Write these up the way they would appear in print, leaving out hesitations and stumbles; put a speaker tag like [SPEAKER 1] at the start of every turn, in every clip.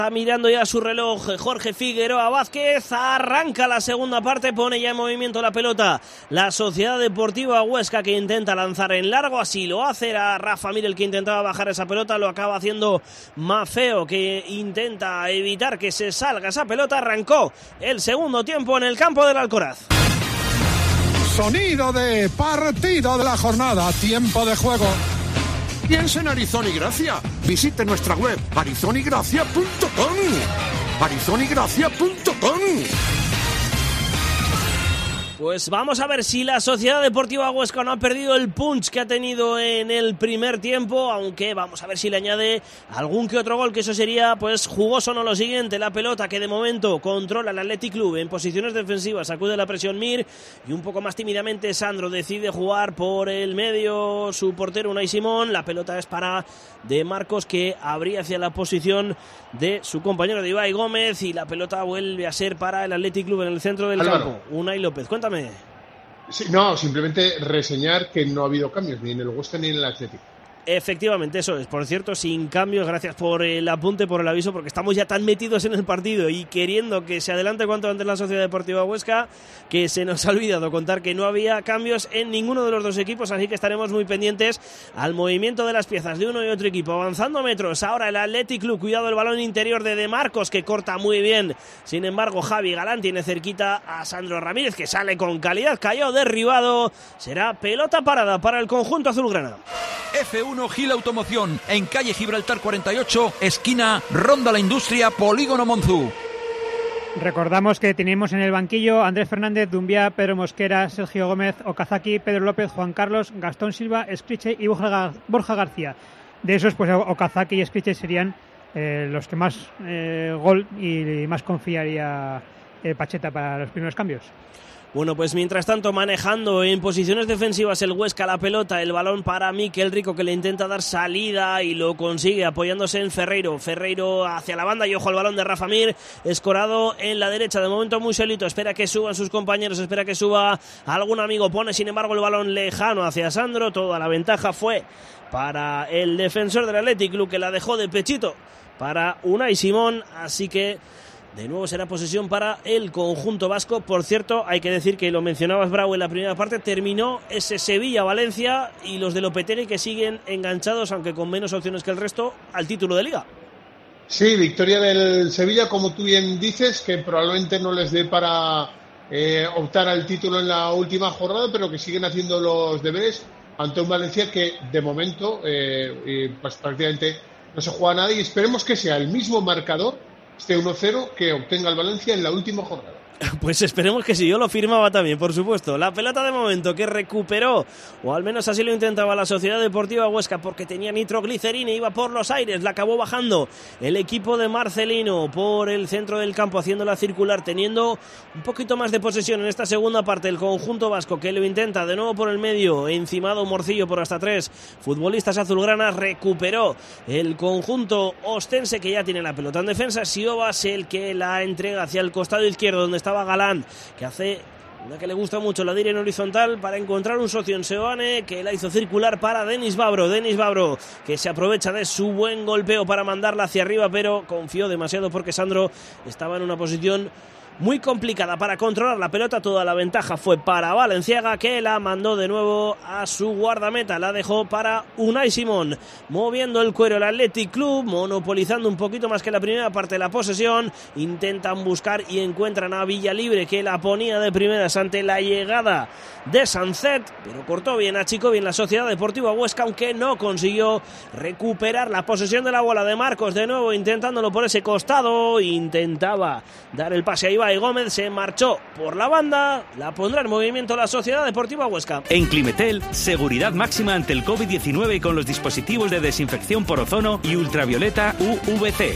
[SPEAKER 1] Está mirando ya su reloj Jorge Figueroa Vázquez, arranca la segunda parte, pone ya en movimiento la pelota la Sociedad Deportiva Huesca, que intenta lanzar en largo, así lo hace, era Rafa Mir el que intentaba bajar esa pelota, lo acaba haciendo Mafeo, que intenta evitar que se salga esa pelota. Arrancó el segundo tiempo en el campo del Alcoraz.
[SPEAKER 2] Sonido de partido de la jornada, tiempo de juego. Piensa en Arizona y Gracia. Visite nuestra web arizonigracia.com. arizonigracia.com.
[SPEAKER 1] Pues vamos a ver si la Sociedad Deportiva Huesca no ha perdido el punch que ha tenido en el primer tiempo, aunque vamos a ver si le añade algún que otro gol, que eso sería pues jugoso. No lo siguiente, la pelota que de momento controla el Athletic Club en posiciones defensivas, sacude la presión Mir y un poco más tímidamente Sandro decide jugar por el medio su portero Unai Simón. La pelota es para De Marcos, que abría hacia la posición de su compañero de Ibai Gómez, y la pelota vuelve a ser para el Athletic Club en el centro del campo. Unai López, cuéntame.
[SPEAKER 3] Sí, no, simplemente reseñar que no ha habido cambios ni en el Huesca ni en el Atlético.
[SPEAKER 1] Efectivamente, eso es. Por cierto, sin cambios, gracias por el apunte, por el aviso, porque estamos ya tan metidos en el partido y queriendo que se adelante cuanto antes la Sociedad Deportiva Huesca, que se nos ha olvidado contar que no había cambios en ninguno de los dos equipos, así que estaremos muy pendientes al movimiento de las piezas de uno y otro equipo. Avanzando metros, ahora el Athletic Club, cuidado el balón interior de Marcos, que corta muy bien. Sin embargo, Javi Galán tiene cerquita a Sandro Ramírez, que sale con calidad, cayó derribado. Será pelota parada para el conjunto azulgrana.
[SPEAKER 4] F1 Gil Automoción, en calle Gibraltar 48, esquina Ronda La Industria, Polígono Monzú.
[SPEAKER 5] Recordamos que teníamos en el banquillo Andrés Fernández, Dumbiá, Pedro Mosquera, Sergio Gómez, Okazaki, Pedro López, Juan Carlos, Gastón Silva, Escriche y Borja García. De esos, pues Okazaki y Escriche serían los que más gol y más confiaría Pacheta para los primeros cambios.
[SPEAKER 1] Bueno, pues mientras tanto, manejando en posiciones defensivas el Huesca la pelota, el balón para Mikel Rico, que le intenta dar salida y lo consigue apoyándose en Ferreiro. Ferreiro hacia la banda y ojo al balón de Rafa Mir, escorado en la derecha, de momento muy solito, espera que suban sus compañeros, espera que suba algún amigo, pone sin embargo el balón lejano hacia Sandro. Toda la ventaja fue para el defensor del Athletic Club, que la dejó de pechito para Unai Simón, así que de nuevo será posesión para el conjunto vasco. Por cierto, hay que decir que lo mencionabas, Bravo, en la primera parte, terminó ese Sevilla-Valencia y los de Lopetegui, que siguen enganchados, aunque con menos opciones que el resto, al título de Liga.
[SPEAKER 3] Sí, victoria del Sevilla, como tú bien dices, que probablemente no les dé para optar al título en la última jornada, pero que siguen haciendo los deberes ante un Valencia que de momento pues prácticamente no se juega nada, y esperemos que sea el mismo marcador, este 1-0, que obtenga el Valencia en la última jornada.
[SPEAKER 1] Pues esperemos que sí, yo lo firmaba también, por supuesto. La pelota de momento que recuperó, o al menos así lo intentaba la Sociedad Deportiva Huesca, porque tenía nitroglicerina y iba por los aires, la acabó bajando el equipo de Marcelino por el centro del campo, haciéndola circular, teniendo un poquito más de posesión en esta segunda parte el conjunto vasco, que lo intenta de nuevo por el medio, encimado Morcillo por hasta 3 futbolistas azulgranas. Recuperó el conjunto ostense, que ya tiene la pelota en defensa. Siobas el que la entrega hacia el costado izquierdo, donde estaba Galán, que hace una que le gusta mucho, la de ir en horizontal para encontrar un socio en Seoane, que la hizo circular para Denis Babro, que se aprovecha de su buen golpeo para mandarla hacia arriba, pero confió demasiado porque Sandro estaba en una posición muy complicada para controlar la pelota. Toda la ventaja fue para Valenciaga, que la mandó de nuevo a su guardameta, la dejó para Unai Simón, moviendo el cuero el Athletic Club, monopolizando un poquito más que la primera parte de la posesión. Intentan buscar y encuentran a Villalibre, que la ponía de primeras ante la llegada de Sancet, pero cortó bien, achicó bien la Sociedad Deportiva Huesca, aunque no consiguió recuperar la posesión de la bola. De Marcos de nuevo intentándolo por ese costado, intentaba dar el pase a Ibai Gómez, se marchó por la banda, la pondrá en movimiento la Sociedad Deportiva Huesca.
[SPEAKER 6] En Climetel, seguridad máxima ante el COVID-19 con los dispositivos de desinfección por ozono y ultravioleta UVC.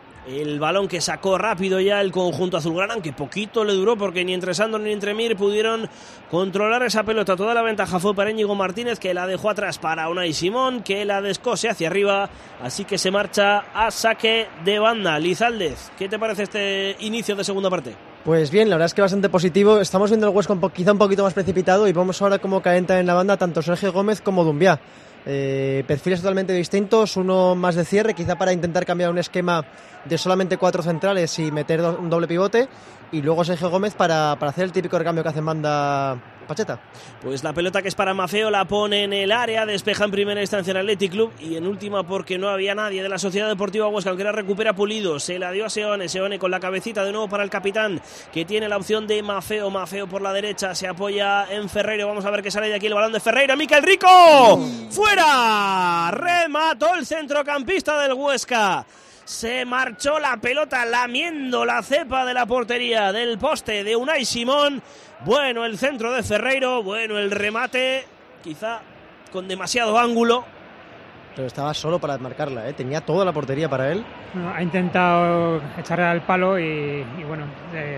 [SPEAKER 1] El balón que sacó rápido ya el conjunto azulgrana, aunque poquito le duró porque ni entre Sandro ni entre Mir pudieron controlar esa pelota. Toda la ventaja fue para Íñigo Martínez, que la dejó atrás para Unai Simón, que la descose hacia arriba, así que se marcha a saque de banda. Lizaldez, ¿qué te parece este inicio de segunda parte?
[SPEAKER 7] Pues bien, la verdad es que bastante positivo. Estamos viendo el Huesca quizá un poquito más precipitado y vamos ahora cómo calientan en la banda tanto Sergio Gómez como Dumbiá. Perfiles totalmente distintos, uno más de cierre, quizá para intentar cambiar un esquema de solamente 4 centrales y meter un doble pivote, y luego Sergio Gómez para hacer el típico recambio que hace en banda Pacheta.
[SPEAKER 1] Pues la pelota que es para Maffeo la pone en el área, despeja en primera instancia el Athletic Club y en última, porque no había nadie de la Sociedad Deportiva Huesca, aunque la recupera Pulido, se la dio a Seoane con la cabecita de nuevo para el capitán, que tiene la opción de Maffeo por la derecha, se apoya en Ferreiro, vamos a ver qué sale de aquí el balón de Ferreiro, Miquel Rico, ¡fuera! Remató el centrocampista del Huesca. Se marchó la pelota lamiendo la cepa de la portería del poste de Unai Simón. Bueno el centro de Ferreiro, bueno el remate, quizá con demasiado ángulo.
[SPEAKER 7] Pero estaba solo para marcarla, tenía toda la portería para él.
[SPEAKER 5] Bueno, ha intentado echarle al palo y bueno,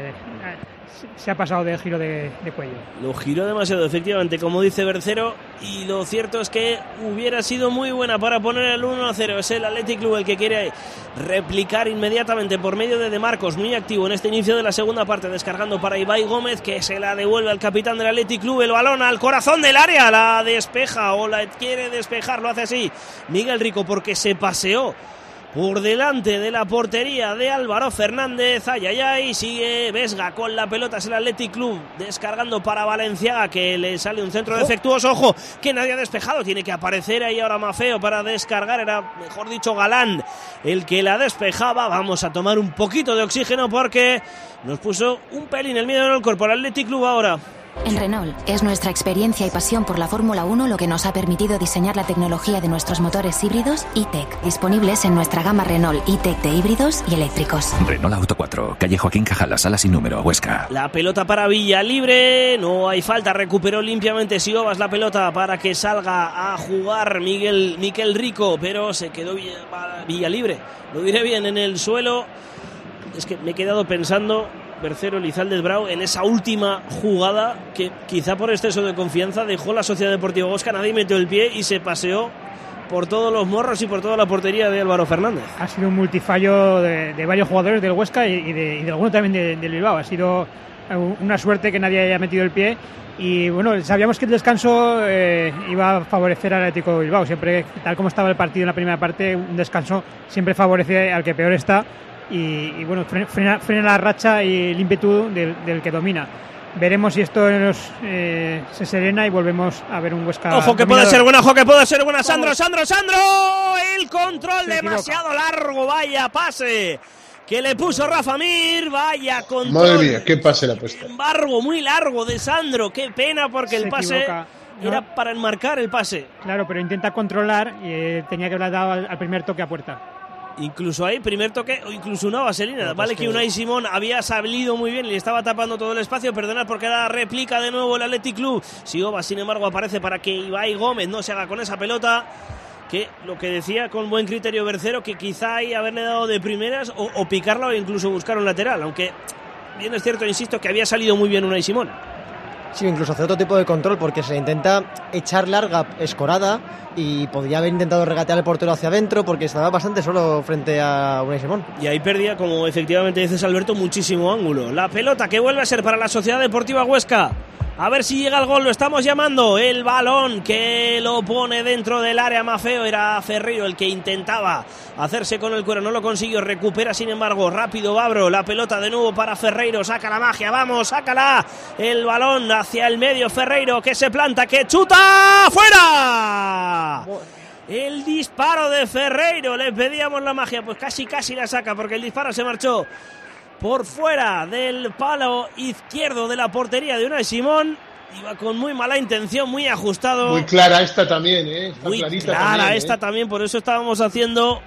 [SPEAKER 5] se ha pasado de giro de cuello.
[SPEAKER 1] Lo giró demasiado, efectivamente, como dice Bercero, y lo cierto es que hubiera sido muy buena para poner el 1-0. Es el Athletic Club el que quiere replicar inmediatamente por medio de Marcos, muy activo en este inicio de la segunda parte, descargando para Ibai Gómez, que se la devuelve al capitán del Athletic Club, el balón al corazón del área, la despeja o la quiere despejar, lo hace así Miguel Rico porque se paseó por delante de la portería de Álvaro Fernández. Ayayay, sigue Vesga con la pelota, es el Athletic Club descargando para Valenciaga, que le sale un centro defectuoso, ojo, que nadie ha despejado, tiene que aparecer ahí ahora Maffeo para descargar, era mejor dicho Galán el que la despejaba. Vamos a tomar un poquito de oxígeno porque nos puso un pelín el miedo en el cuerpo el Athletic Club ahora.
[SPEAKER 8] En Renault es nuestra experiencia y pasión por la Fórmula 1 lo que nos ha permitido diseñar la tecnología de nuestros motores híbridos E-Tech, disponibles en nuestra gama Renault E-Tech de híbridos y eléctricos.
[SPEAKER 9] Renault Auto 4, calle Joaquín Cajala, sala sin número, Huesca.
[SPEAKER 1] La pelota para Villalibre, no hay falta, recuperó limpiamente Siobas la pelota para que salga a jugar Miquel Rico, pero se quedó Villalibre, lo diré bien, en el suelo. Es que me he quedado pensando, Bercero, Lizalde Brau, en esa última jugada que quizá por exceso de confianza dejó la Sociedad Deportiva Huesca, nadie metió el pie y se paseó por todos los morros y por toda la portería de Álvaro Fernández.
[SPEAKER 5] Ha sido un multifallo de varios jugadores del Huesca y de alguno también del Bilbao. Ha sido una suerte que nadie haya metido el pie y bueno, sabíamos que el descanso iba a favorecer al Atlético de Bilbao. Siempre, tal como estaba el partido en la primera parte, un descanso siempre favorece al que peor está. Y bueno, frena la racha y el ímpetu del que domina. Veremos si esto se serena y volvemos a ver un Huesca.
[SPEAKER 1] Ojo que
[SPEAKER 5] dominador.
[SPEAKER 1] puede ser buena, ojo que puede ser buena. Sandro, el control demasiado largo, vaya pase que le puso Rafa Mir, vaya control.
[SPEAKER 3] Madre mía, qué pase la puesta.
[SPEAKER 1] Sin embargo, muy largo de Sandro, qué pena porque el pase era para enmarcar el pase.
[SPEAKER 5] Claro, pero intenta controlar y tenía que haber dado al primer toque a puerta.
[SPEAKER 1] Incluso ahí, primer toque o incluso una vaselina. No, vale que Unai Simón había salido muy bien y le estaba tapando todo el espacio. Perdonad porque ahora replica de nuevo el Athletic Club. Siobas, sin embargo, aparece para que Ibai Gómez no se haga con esa pelota. Que lo que decía con buen criterio Bercero, que quizá ahí haberle dado de primeras o picarla o incluso buscar un lateral. Aunque bien es cierto, insisto, que había salido muy bien Unai Simón.
[SPEAKER 7] Sí, incluso hacer otro tipo de control porque se intenta echar larga escorada y podría haber intentado regatear el portero hacia adentro porque estaba bastante solo frente a Unai Simón.
[SPEAKER 1] Y ahí perdía, como efectivamente dices Alberto, muchísimo ángulo. La pelota que vuelve a ser para la Sociedad Deportiva Huesca. A ver si llega el gol, lo estamos llamando. El balón que lo pone dentro del área Maffeo. Era Ferreiro el que intentaba hacerse con el cuero, no lo consiguió. Recupera, sin embargo, rápido Babro. La pelota de nuevo para Ferreiro. Saca la magia, vamos, sácala. El balón hacia el medio. Ferreiro que se planta, que chuta. ¡Fuera! El disparo de Ferreiro. Le pedíamos la magia, pues casi la saca porque el disparo se marchó por fuera del palo izquierdo de la portería de Unai Simón. Iba con muy mala intención, muy ajustado.
[SPEAKER 3] Muy clara esta también, Está
[SPEAKER 1] muy
[SPEAKER 3] clarita
[SPEAKER 1] clara
[SPEAKER 3] también,
[SPEAKER 1] esta también, por eso estábamos haciendo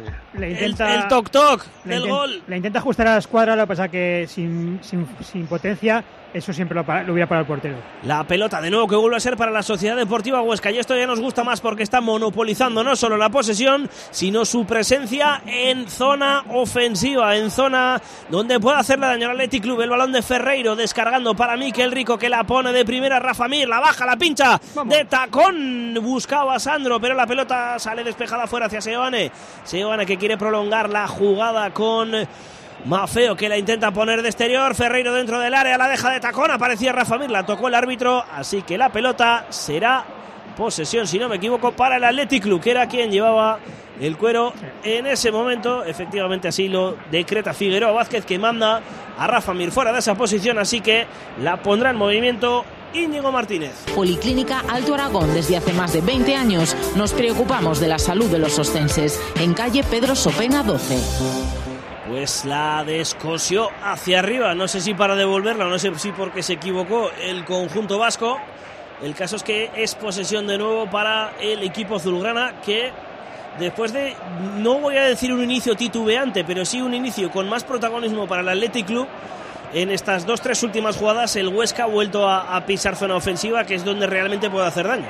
[SPEAKER 1] el toc-toc del gol.
[SPEAKER 5] Le intenta ajustar a la escuadra, lo que pasa que sin potencia, eso siempre lo hubiera parado el portero.
[SPEAKER 1] La pelota de nuevo que vuelve a ser para la Sociedad Deportiva Huesca, y esto ya nos gusta más porque está monopolizando no solo la posesión, sino su presencia en zona ofensiva, en zona donde puede hacerle daño al Athletic Club. El balón de Ferreiro descargando para Miquel Rico, que la pone de primera. Rafa Mir, la baja, la pincha. Vamos. De tacón, buscaba a Sandro, pero la pelota sale despejada fuera hacia Seoane que quiere prolongar la jugada con Maffeo, que la intenta poner de exterior. Ferreiro dentro del área, la deja de tacón, aparecía Rafa Mir, la tocó el árbitro, así que la pelota será posesión, si no me equivoco, para el Athletic Club, que era quien llevaba el cuero en ese momento. Efectivamente, así lo decreta Figueroa Vázquez, que manda a Rafa Mir fuera de esa posición, así que la pondrá en movimiento Íñigo Martínez.
[SPEAKER 10] Policlínica Alto Aragón. Desde hace más de 20 años nos preocupamos de la salud de los ostenses. En calle Pedro Sopena 12.
[SPEAKER 1] Pues la descosió hacia arriba, no sé si para devolverla, no sé si porque se equivocó el conjunto vasco. El caso es que es posesión de nuevo para el equipo azulgrana, que después de, no voy a decir un inicio titubeante, pero sí un inicio con más protagonismo para el Athletic Club, en estas 2-3 últimas jugadas el Huesca ha vuelto a pisar zona ofensiva, que es donde realmente puede hacer daño.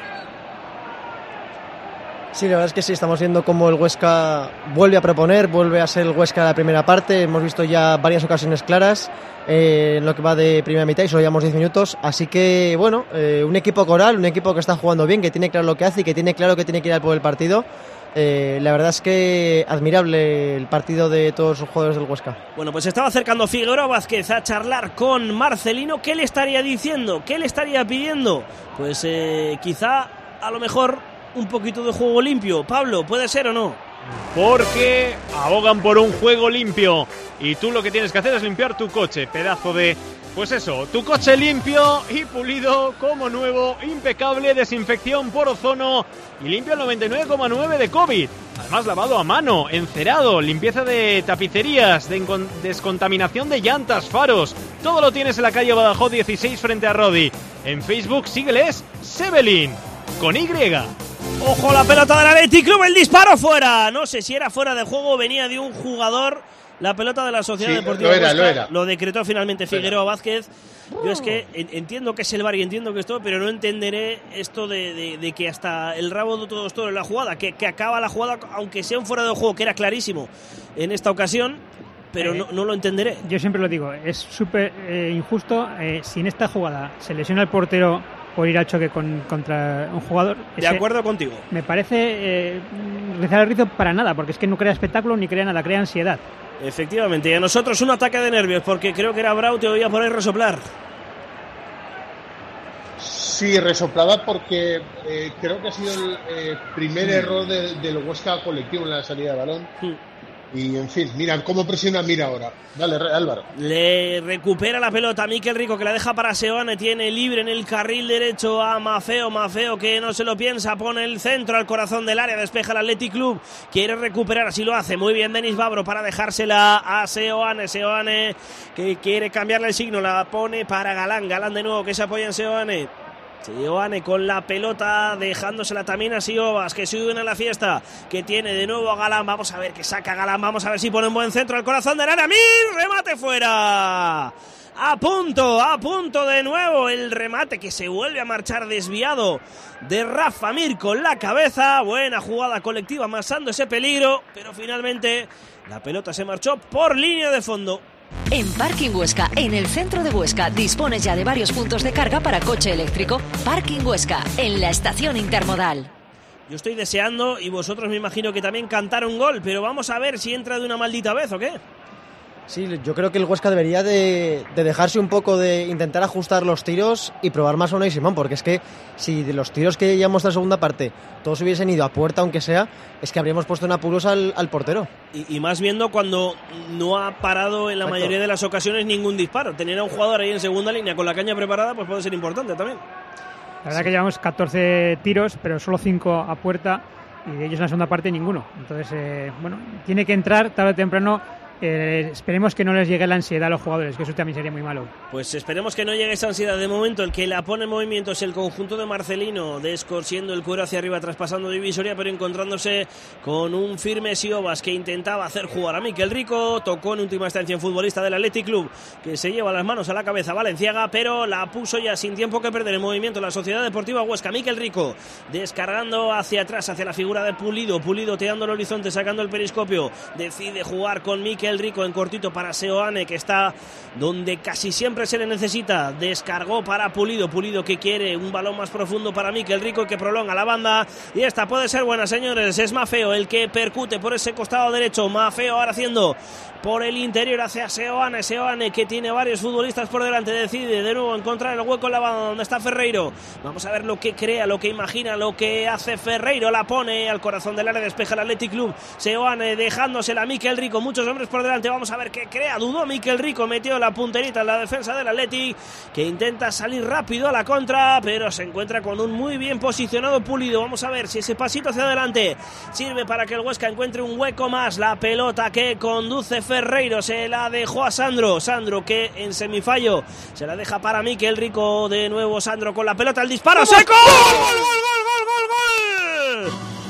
[SPEAKER 7] Sí, la verdad es que sí, estamos viendo cómo el Huesca vuelve a proponer, vuelve a ser el Huesca de la primera parte. Hemos visto ya varias ocasiones claras en lo que va de primera mitad y solo llevamos 10 minutos. Así que, bueno, un equipo coral, un equipo que está jugando bien, que tiene claro lo que hace y que tiene claro que tiene que ir al por el partido. La verdad es que admirable el partido de todos los jugadores del Huesca.
[SPEAKER 1] Bueno, pues estaba acercando Figueroa Vázquez a charlar con Marcelino. ¿Qué le estaría diciendo? ¿Qué le estaría pidiendo? Pues quizá, a lo mejor, un poquito de juego limpio. Pablo, ¿puede ser o no?
[SPEAKER 11] Porque abogan por un juego limpio y tú lo que tienes que hacer es limpiar tu coche, pedazo de... Pues eso, tu coche limpio y pulido como nuevo, impecable, desinfección por ozono y limpio el 99,9 de COVID. Además lavado a mano, encerado, limpieza de tapicerías, descontaminación de llantas, faros. Todo lo tienes en la calle Badajoz 16 frente a Rodi. En Facebook sígueles Sebelin, con Y.
[SPEAKER 1] ¡Ojo, la pelota del Athletic Club! ¡El disparo fuera! No sé si era fuera de juego, venía de un jugador. La pelota de la Sociedad Deportiva Huesca lo decretó finalmente Figueroa Vázquez. Yo es que entiendo que es el VAR y entiendo que esto, pero no entenderé esto de que hasta el rabo de todo esto en la jugada, que acaba la jugada, aunque sea un fuera de juego, que era clarísimo en esta ocasión, pero no lo entenderé.
[SPEAKER 5] Yo siempre lo digo, es súper injusto. Si en esta jugada se lesiona el portero por ir al choque contra un jugador.
[SPEAKER 1] De acuerdo contigo.
[SPEAKER 5] Me parece rizar el rizo para nada, porque es que no crea espectáculo ni crea nada, crea ansiedad.
[SPEAKER 1] Efectivamente, y a nosotros un ataque de nervios, porque creo que era Brau, te oía por ahí resoplar.
[SPEAKER 3] Sí, resoplaba porque creo que ha sido el primer error del Huesca colectivo en la salida de balón. Y en fin, mira cómo presiona Mira ahora. Dale, Álvaro.
[SPEAKER 1] Le recupera la pelota Mikel Rico, que la deja para Seoane. Tiene libre en el carril derecho a Mafeo. Mafeo, que no se lo piensa, pone el centro al corazón del área, despeja el Athletic Club. Quiere recuperar, así lo hace. Muy bien Denis Babro para dejársela a Seoane. Seoane, que quiere cambiarle el signo, la pone para Galán. Galán de nuevo, que se apoya en Seoane. Seoane con la pelota, dejándosela también a Siobas, que suben a la fiesta, que tiene de nuevo a Galán. Vamos a ver que saca Galán, vamos a ver si pone un buen centro al corazón del área. ¡Mir! ¡Remate fuera! A punto de nuevo el remate, que se vuelve a marchar desviado de Rafa Mir con la cabeza. Buena jugada colectiva, amasando ese peligro, pero finalmente la pelota se marchó por línea de fondo.
[SPEAKER 12] En Parking Huesca, en el centro de Huesca, dispones ya de varios puntos de carga para coche eléctrico. Parking Huesca, en la estación intermodal.
[SPEAKER 1] Yo estoy deseando, y vosotros me imagino que también, cantar un gol, pero vamos a ver si entra de una maldita vez o qué.
[SPEAKER 7] Sí, yo creo que el Huesca debería de dejarse un poco de intentar ajustar los tiros y probar más a Unai Simón, porque es que si de los tiros que llevamos de la segunda parte todos hubiesen ido a puerta, aunque sea, es que habríamos puesto en apuros al portero.
[SPEAKER 1] Y más viendo cuando no ha parado en la mayoría de las ocasiones ningún disparo. Tener a un jugador ahí en segunda línea con la caña preparada pues puede ser importante también.
[SPEAKER 5] La verdad que llevamos 14 tiros, pero solo 5 a puerta, y de ellos en la segunda parte ninguno. Entonces, bueno, tiene que entrar tarde o temprano. Esperemos que no les llegue la ansiedad a los jugadores, que eso también sería muy malo.
[SPEAKER 1] Pues esperemos que no llegue esa ansiedad. De momento el que la pone en movimiento es el conjunto de Marcelino, descorsiendo el cuero hacia arriba, traspasando divisoria, pero encontrándose con un firme Siobas, que intentaba hacer jugar a Mikel Rico. Tocó en última instancia un futbolista del Athletic Club, que se lleva las manos a la cabeza, Valenciaga, pero la puso ya sin tiempo que perder en movimiento la Sociedad Deportiva Huesca. Mikel Rico descargando hacia atrás, hacia la figura de Pulido, teando el horizonte, sacando el periscopio, decide jugar con Mikel Mikel Rico en cortito para Seoane, que está donde casi siempre se le necesita. Descargó para Pulido, Pulido que quiere un balón más profundo para Mikel Rico, que prolonga la banda, y esta puede ser buena, señores. Es Maffeo el que percute por ese costado derecho. Maffeo ahora haciendo por el interior hacia Seoane, Seoane que tiene varios futbolistas por delante, decide de nuevo encontrar el hueco en la banda donde está Ferreiro. Vamos a ver lo que crea, lo que imagina, lo que hace Ferreiro, la pone al corazón del área, despeja el Athletic Club. Seoane dejándosela a Mikel Rico, muchos hombres por delante, vamos a ver qué crea. Dudó Mikel Rico, metió la punterita en la defensa del Athletic, que intenta salir rápido a la contra, pero se encuentra con un muy bien posicionado Pulido. Vamos a ver si ese pasito hacia adelante sirve para que el Huesca encuentre un hueco más. La pelota que conduce Ferreiro se la dejó a Sandro, Sandro que en semifallo se la deja para Mikel Rico. De nuevo Sandro con la pelota, el disparo seco. ¡Gol, gol, gol, gol, gol, gol!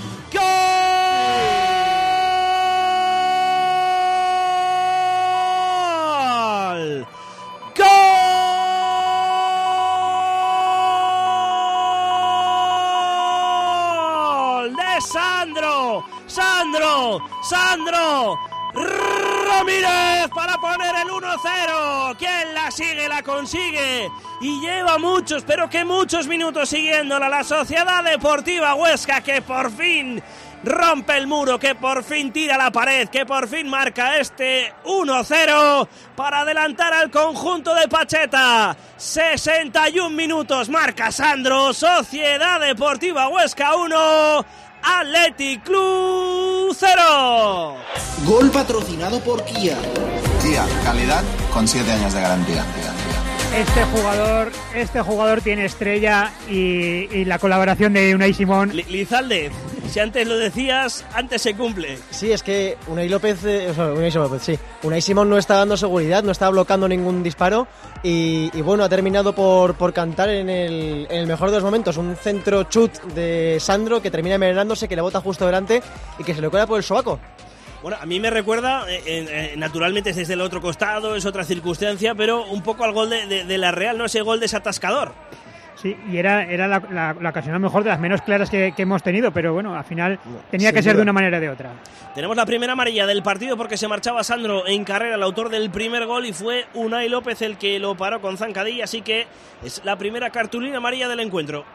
[SPEAKER 1] ¡Gol! ¡Gol! ¡De Sandro! ¡Sandro! ¡Sandro! Ramírez para poner el 1-0. ¿Quién la sigue? La consigue y lleva muchos, pero que muchos minutos siguiéndola. La Sociedad Deportiva Huesca, que por fin rompe el muro, que por fin tira la pared, que por fin marca este 1-0 para adelantar al conjunto de Pacheta. 61 minutos marca Sandro. Sociedad Deportiva Huesca 1, Athletic Club 0.
[SPEAKER 13] Gol patrocinado por Kia.
[SPEAKER 14] Kia, calidad con 7 años de garantía.
[SPEAKER 5] Este jugador tiene estrella y la colaboración de Unai Simón.
[SPEAKER 1] Lizalde, si antes lo decías, antes se cumple.
[SPEAKER 7] Sí, es que Unai Simón no está dando seguridad, no está bloqueando ningún disparo y bueno, ha terminado por cantar en el mejor de los momentos. Un centro chut de Sandro que termina envenenándose, que le bota justo delante y que se le cuela por el sobaco.
[SPEAKER 1] Bueno, a mí me recuerda, naturalmente es desde el otro costado, es otra circunstancia, pero un poco al gol de la Real, ¿no? Ese gol desatascador.
[SPEAKER 5] Sí, y era la ocasión a lo mejor de las menos claras que hemos tenido, pero bueno, al final tenía que ser de una manera o de otra.
[SPEAKER 1] Tenemos la primera amarilla del partido porque se marchaba Sandro en carrera, el autor del primer gol, y fue Unai López el que lo paró con zancadilla, así que es la primera cartulina amarilla del encuentro.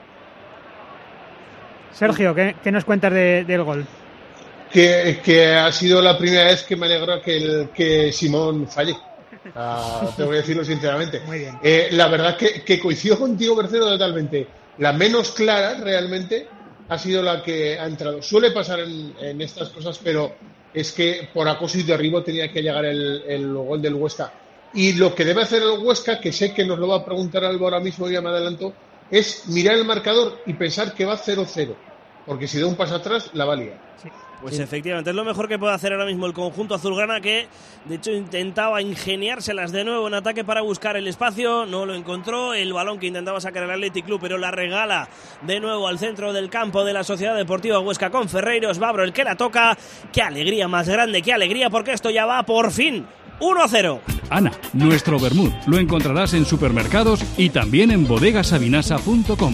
[SPEAKER 5] Sergio, ¿qué nos cuentas del gol?
[SPEAKER 3] Que ha sido la primera vez que me alegra que Simón falle. Te voy a decirlo sinceramente.
[SPEAKER 5] Muy bien.
[SPEAKER 3] La verdad que coincido contigo, Bercero, totalmente. La menos clara realmente ha sido la que ha entrado. Suele pasar en estas cosas, pero es que por acoso y derribo tenía que llegar el gol del Huesca. Y lo que debe hacer el Huesca, que sé que nos lo va a preguntar Alba ahora mismo, ya me adelanto, es mirar el marcador y pensar que va 0-0. Porque si da un paso atrás, la va a liar.
[SPEAKER 5] Sí.
[SPEAKER 1] Pues sí, efectivamente, es lo mejor que puede hacer ahora mismo el conjunto azulgrana, que de hecho intentaba ingeniárselas de nuevo en ataque para buscar el espacio, no lo encontró, el balón que intentaba sacar el Athletic Club, pero la regala de nuevo al centro del campo de la Sociedad Deportiva Huesca con Ferreiro. Es Babro el que la toca. Qué alegría más grande, qué alegría, porque esto ya va por fin 1-0.
[SPEAKER 15] Ana, nuestro vermut lo encontrarás en supermercados y también en bodegasabinasa.com.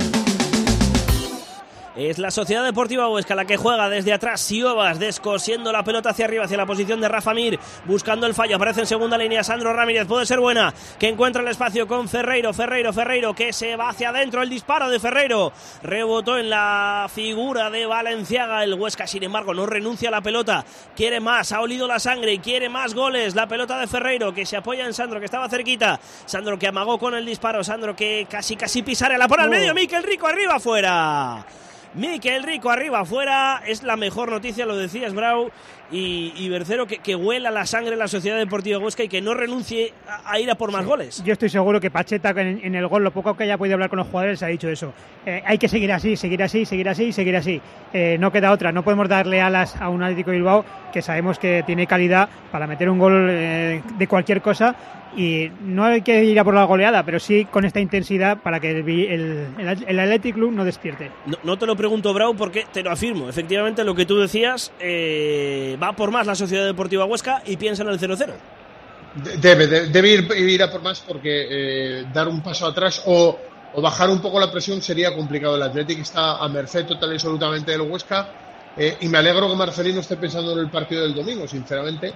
[SPEAKER 1] Es la Sociedad Deportiva Huesca la que juega desde atrás. Siobas descosiendo la pelota hacia arriba, hacia la posición de Rafa Mir, buscando el fallo. Aparece en segunda línea Sandro Ramírez, puede ser buena, que encuentra el espacio con Ferreiro, que se va hacia adentro. El disparo de Ferreiro rebotó en la figura de Valenciaga. El Huesca, sin embargo, no renuncia a la pelota, quiere más, ha olido la sangre y quiere más goles. La pelota de Ferreiro, que se apoya en Sandro, que estaba cerquita. Sandro que amagó con el disparo, Sandro que casi pisara, la pone al medio. Mikel Rico arriba, fuera. Mikel Rico arriba afuera, es la mejor noticia, lo decías, Brau y Bercero, que huela la sangre en la Sociedad Deportiva Huesca y que no renuncie a ir a por más goles.
[SPEAKER 5] Yo estoy seguro que Pacheta en el gol, lo poco que haya podido hablar con los jugadores, ha dicho eso. Hay que seguir así. No queda otra, no podemos darle alas a un Atlético Bilbao que sabemos que tiene calidad para meter un gol de cualquier cosa, y no hay que ir a por la goleada, pero sí con esta intensidad para que el Athletic Club no despierte.
[SPEAKER 1] No te lo pregunto, Brau, porque te lo afirmo. Efectivamente, lo que tú decías, va por más la Sociedad Deportiva Huesca y piensa en el 0-0.
[SPEAKER 3] Debe ir a por más, porque dar un paso atrás o bajar un poco la presión sería complicado. El Athletic está a merced total y absolutamente del Huesca, y me alegro que Marcelino esté pensando en el partido del domingo, sinceramente,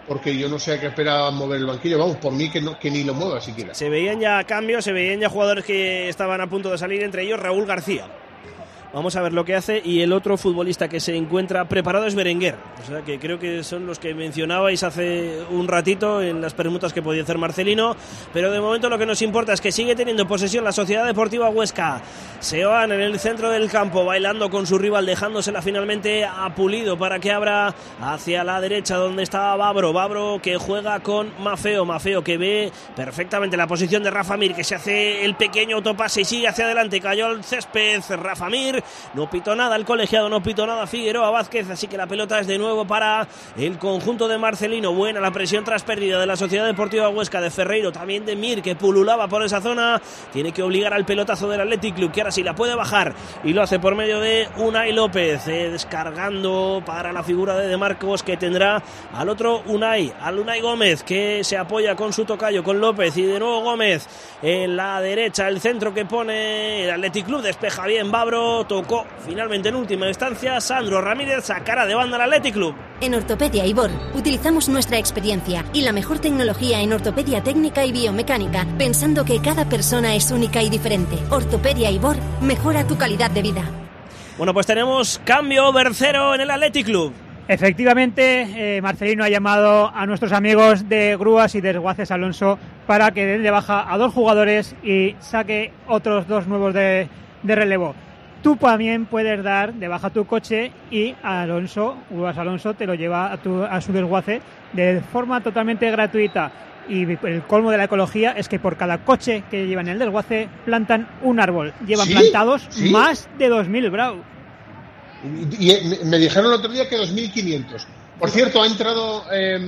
[SPEAKER 3] porque yo no sé a qué espera mover el banquillo. Vamos, por mí que ni lo mueva siquiera.
[SPEAKER 1] Se veían ya cambios, se veían ya jugadores que estaban a punto de salir, entre ellos Raúl García. Vamos a ver lo que hace, y el otro futbolista que se encuentra preparado es Berenguer. O sea que creo que son los que mencionabais hace un ratito en las permutas que podía hacer Marcelino, pero de momento lo que nos importa es que sigue teniendo posesión la Sociedad Deportiva Huesca. Se van en el centro del campo bailando con su rival, dejándosela finalmente a Pulido para que abra hacia la derecha donde está Babro que juega con Mafeo que ve perfectamente la posición de Rafa Mir, que se hace el pequeño autopase y sigue hacia adelante, cayó al césped Rafa Mir. No pitó nada el colegiado, no pitó nada Figueroa Vázquez, así que la pelota es de nuevo para el conjunto de Marcelino. Buena la presión tras pérdida de la Sociedad Deportiva Huesca, de Ferreiro, también de Mir, que pululaba por esa zona. Tiene que obligar al pelotazo del Athletic Club, que ahora sí la puede bajar, y lo hace por medio de Unai López, descargando para la figura de Marcos, que tendrá al otro Unai Gómez, que se apoya con su tocayo, con López, y de nuevo Gómez en la derecha, el centro que pone el Athletic Club, despeja bien Babro, tocó finalmente en última instancia Sandro Ramírez, sacará de banda al Athletic Club.
[SPEAKER 16] En Ortopedia Ibor utilizamos nuestra experiencia y la mejor tecnología en ortopedia técnica y biomecánica, pensando que cada persona es única y diferente. Ortopedia Ibor mejora tu calidad de vida.
[SPEAKER 1] Bueno, pues tenemos cambio Bercero en el Athletic Club.
[SPEAKER 5] Efectivamente, Marcelino ha llamado a nuestros amigos de Grúas y Desguaces Alonso para que den de baja a 2 jugadores y saque otros 2 nuevos de relevo. Tú también puedes dar de baja tu coche y Grúas Alonso te lo lleva a su desguace de forma totalmente gratuita. Y el colmo de la ecología es que por cada coche que llevan en el desguace plantan un árbol. Llevan plantados más de 2.000, bravo.
[SPEAKER 3] Y me dijeron el otro día que 2.500. Por cierto, ha entrado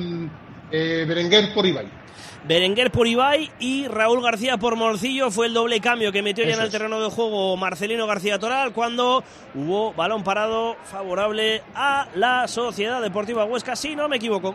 [SPEAKER 3] Berenguer por Ibai.
[SPEAKER 1] Berenguer por Ibai y Raúl García por Morcillo. Fue el doble cambio que metió ya en el terreno de juego Marcelino García Toral cuando hubo balón parado favorable a la Sociedad Deportiva Huesca, si no me equivoco.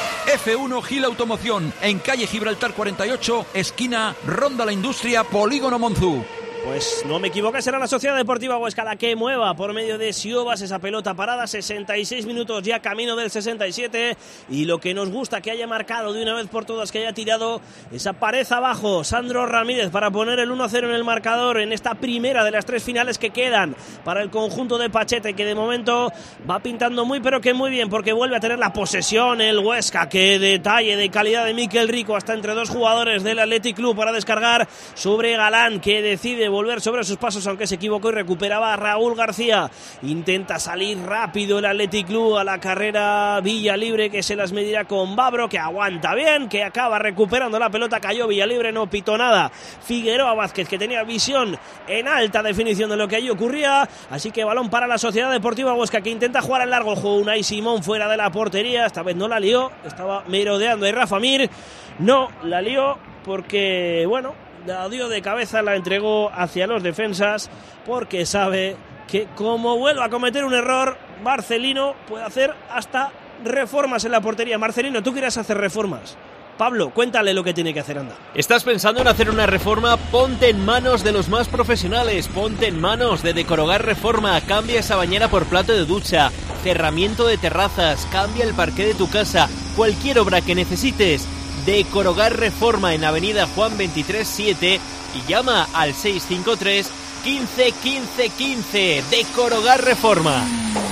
[SPEAKER 4] F1 Gil Automoción, en calle Gibraltar 48, esquina Ronda La Industria, Polígono Monzú.
[SPEAKER 1] Pues no me equivoco, será la Sociedad Deportiva Huesca la que mueva por medio de Siobas esa pelota parada. 66 minutos ya camino del 67, y lo que nos gusta, que haya marcado de una vez por todas, que haya tirado esa pared abajo Sandro Ramírez para poner el 1-0 en el marcador en esta primera de las 3 finales que quedan para el conjunto de Pachete, que de momento va pintando muy pero que muy bien, porque vuelve a tener la posesión el Huesca. Qué detalle de calidad de Miquel Rico, hasta entre 2 jugadores del Athletic Club para descargar sobre Galán, que decide volver sobre sus pasos, aunque se equivocó y recuperaba a Raúl García. Intenta salir rápido el Athletic Club a la carrera Villalibre, que se las medirá con Babro, que aguanta bien, que acaba recuperando la pelota. Cayó Villalibre, no pitó nada Figueroa Vázquez, que tenía visión en alta definición de lo que allí ocurría. Así que balón para la Sociedad Deportiva Huesca, que intenta jugar al largo. Jugó Unai Simón fuera de la portería, esta vez no la lió, estaba merodeando y Rafa Mir no la lió porque, bueno, la dio de cabeza, la entregó hacia los defensas, porque sabe que como vuelva a cometer un error, Marcelino puede hacer hasta reformas en la portería. Marcelino, tú quieres hacer reformas. Pablo, cuéntale lo que tiene que hacer, anda.
[SPEAKER 17] ¿Estás pensando en hacer una reforma? Ponte en manos de los más profesionales, ponte en manos de Decorogar Reforma. Cambia esa bañera por plato de ducha, cerramiento de terrazas, cambia el parqué de tu casa, cualquier obra que necesites. Decorogar Reforma en Avenida Juan 23-7 y llama al 653 15 15 15. Decorogar Reforma.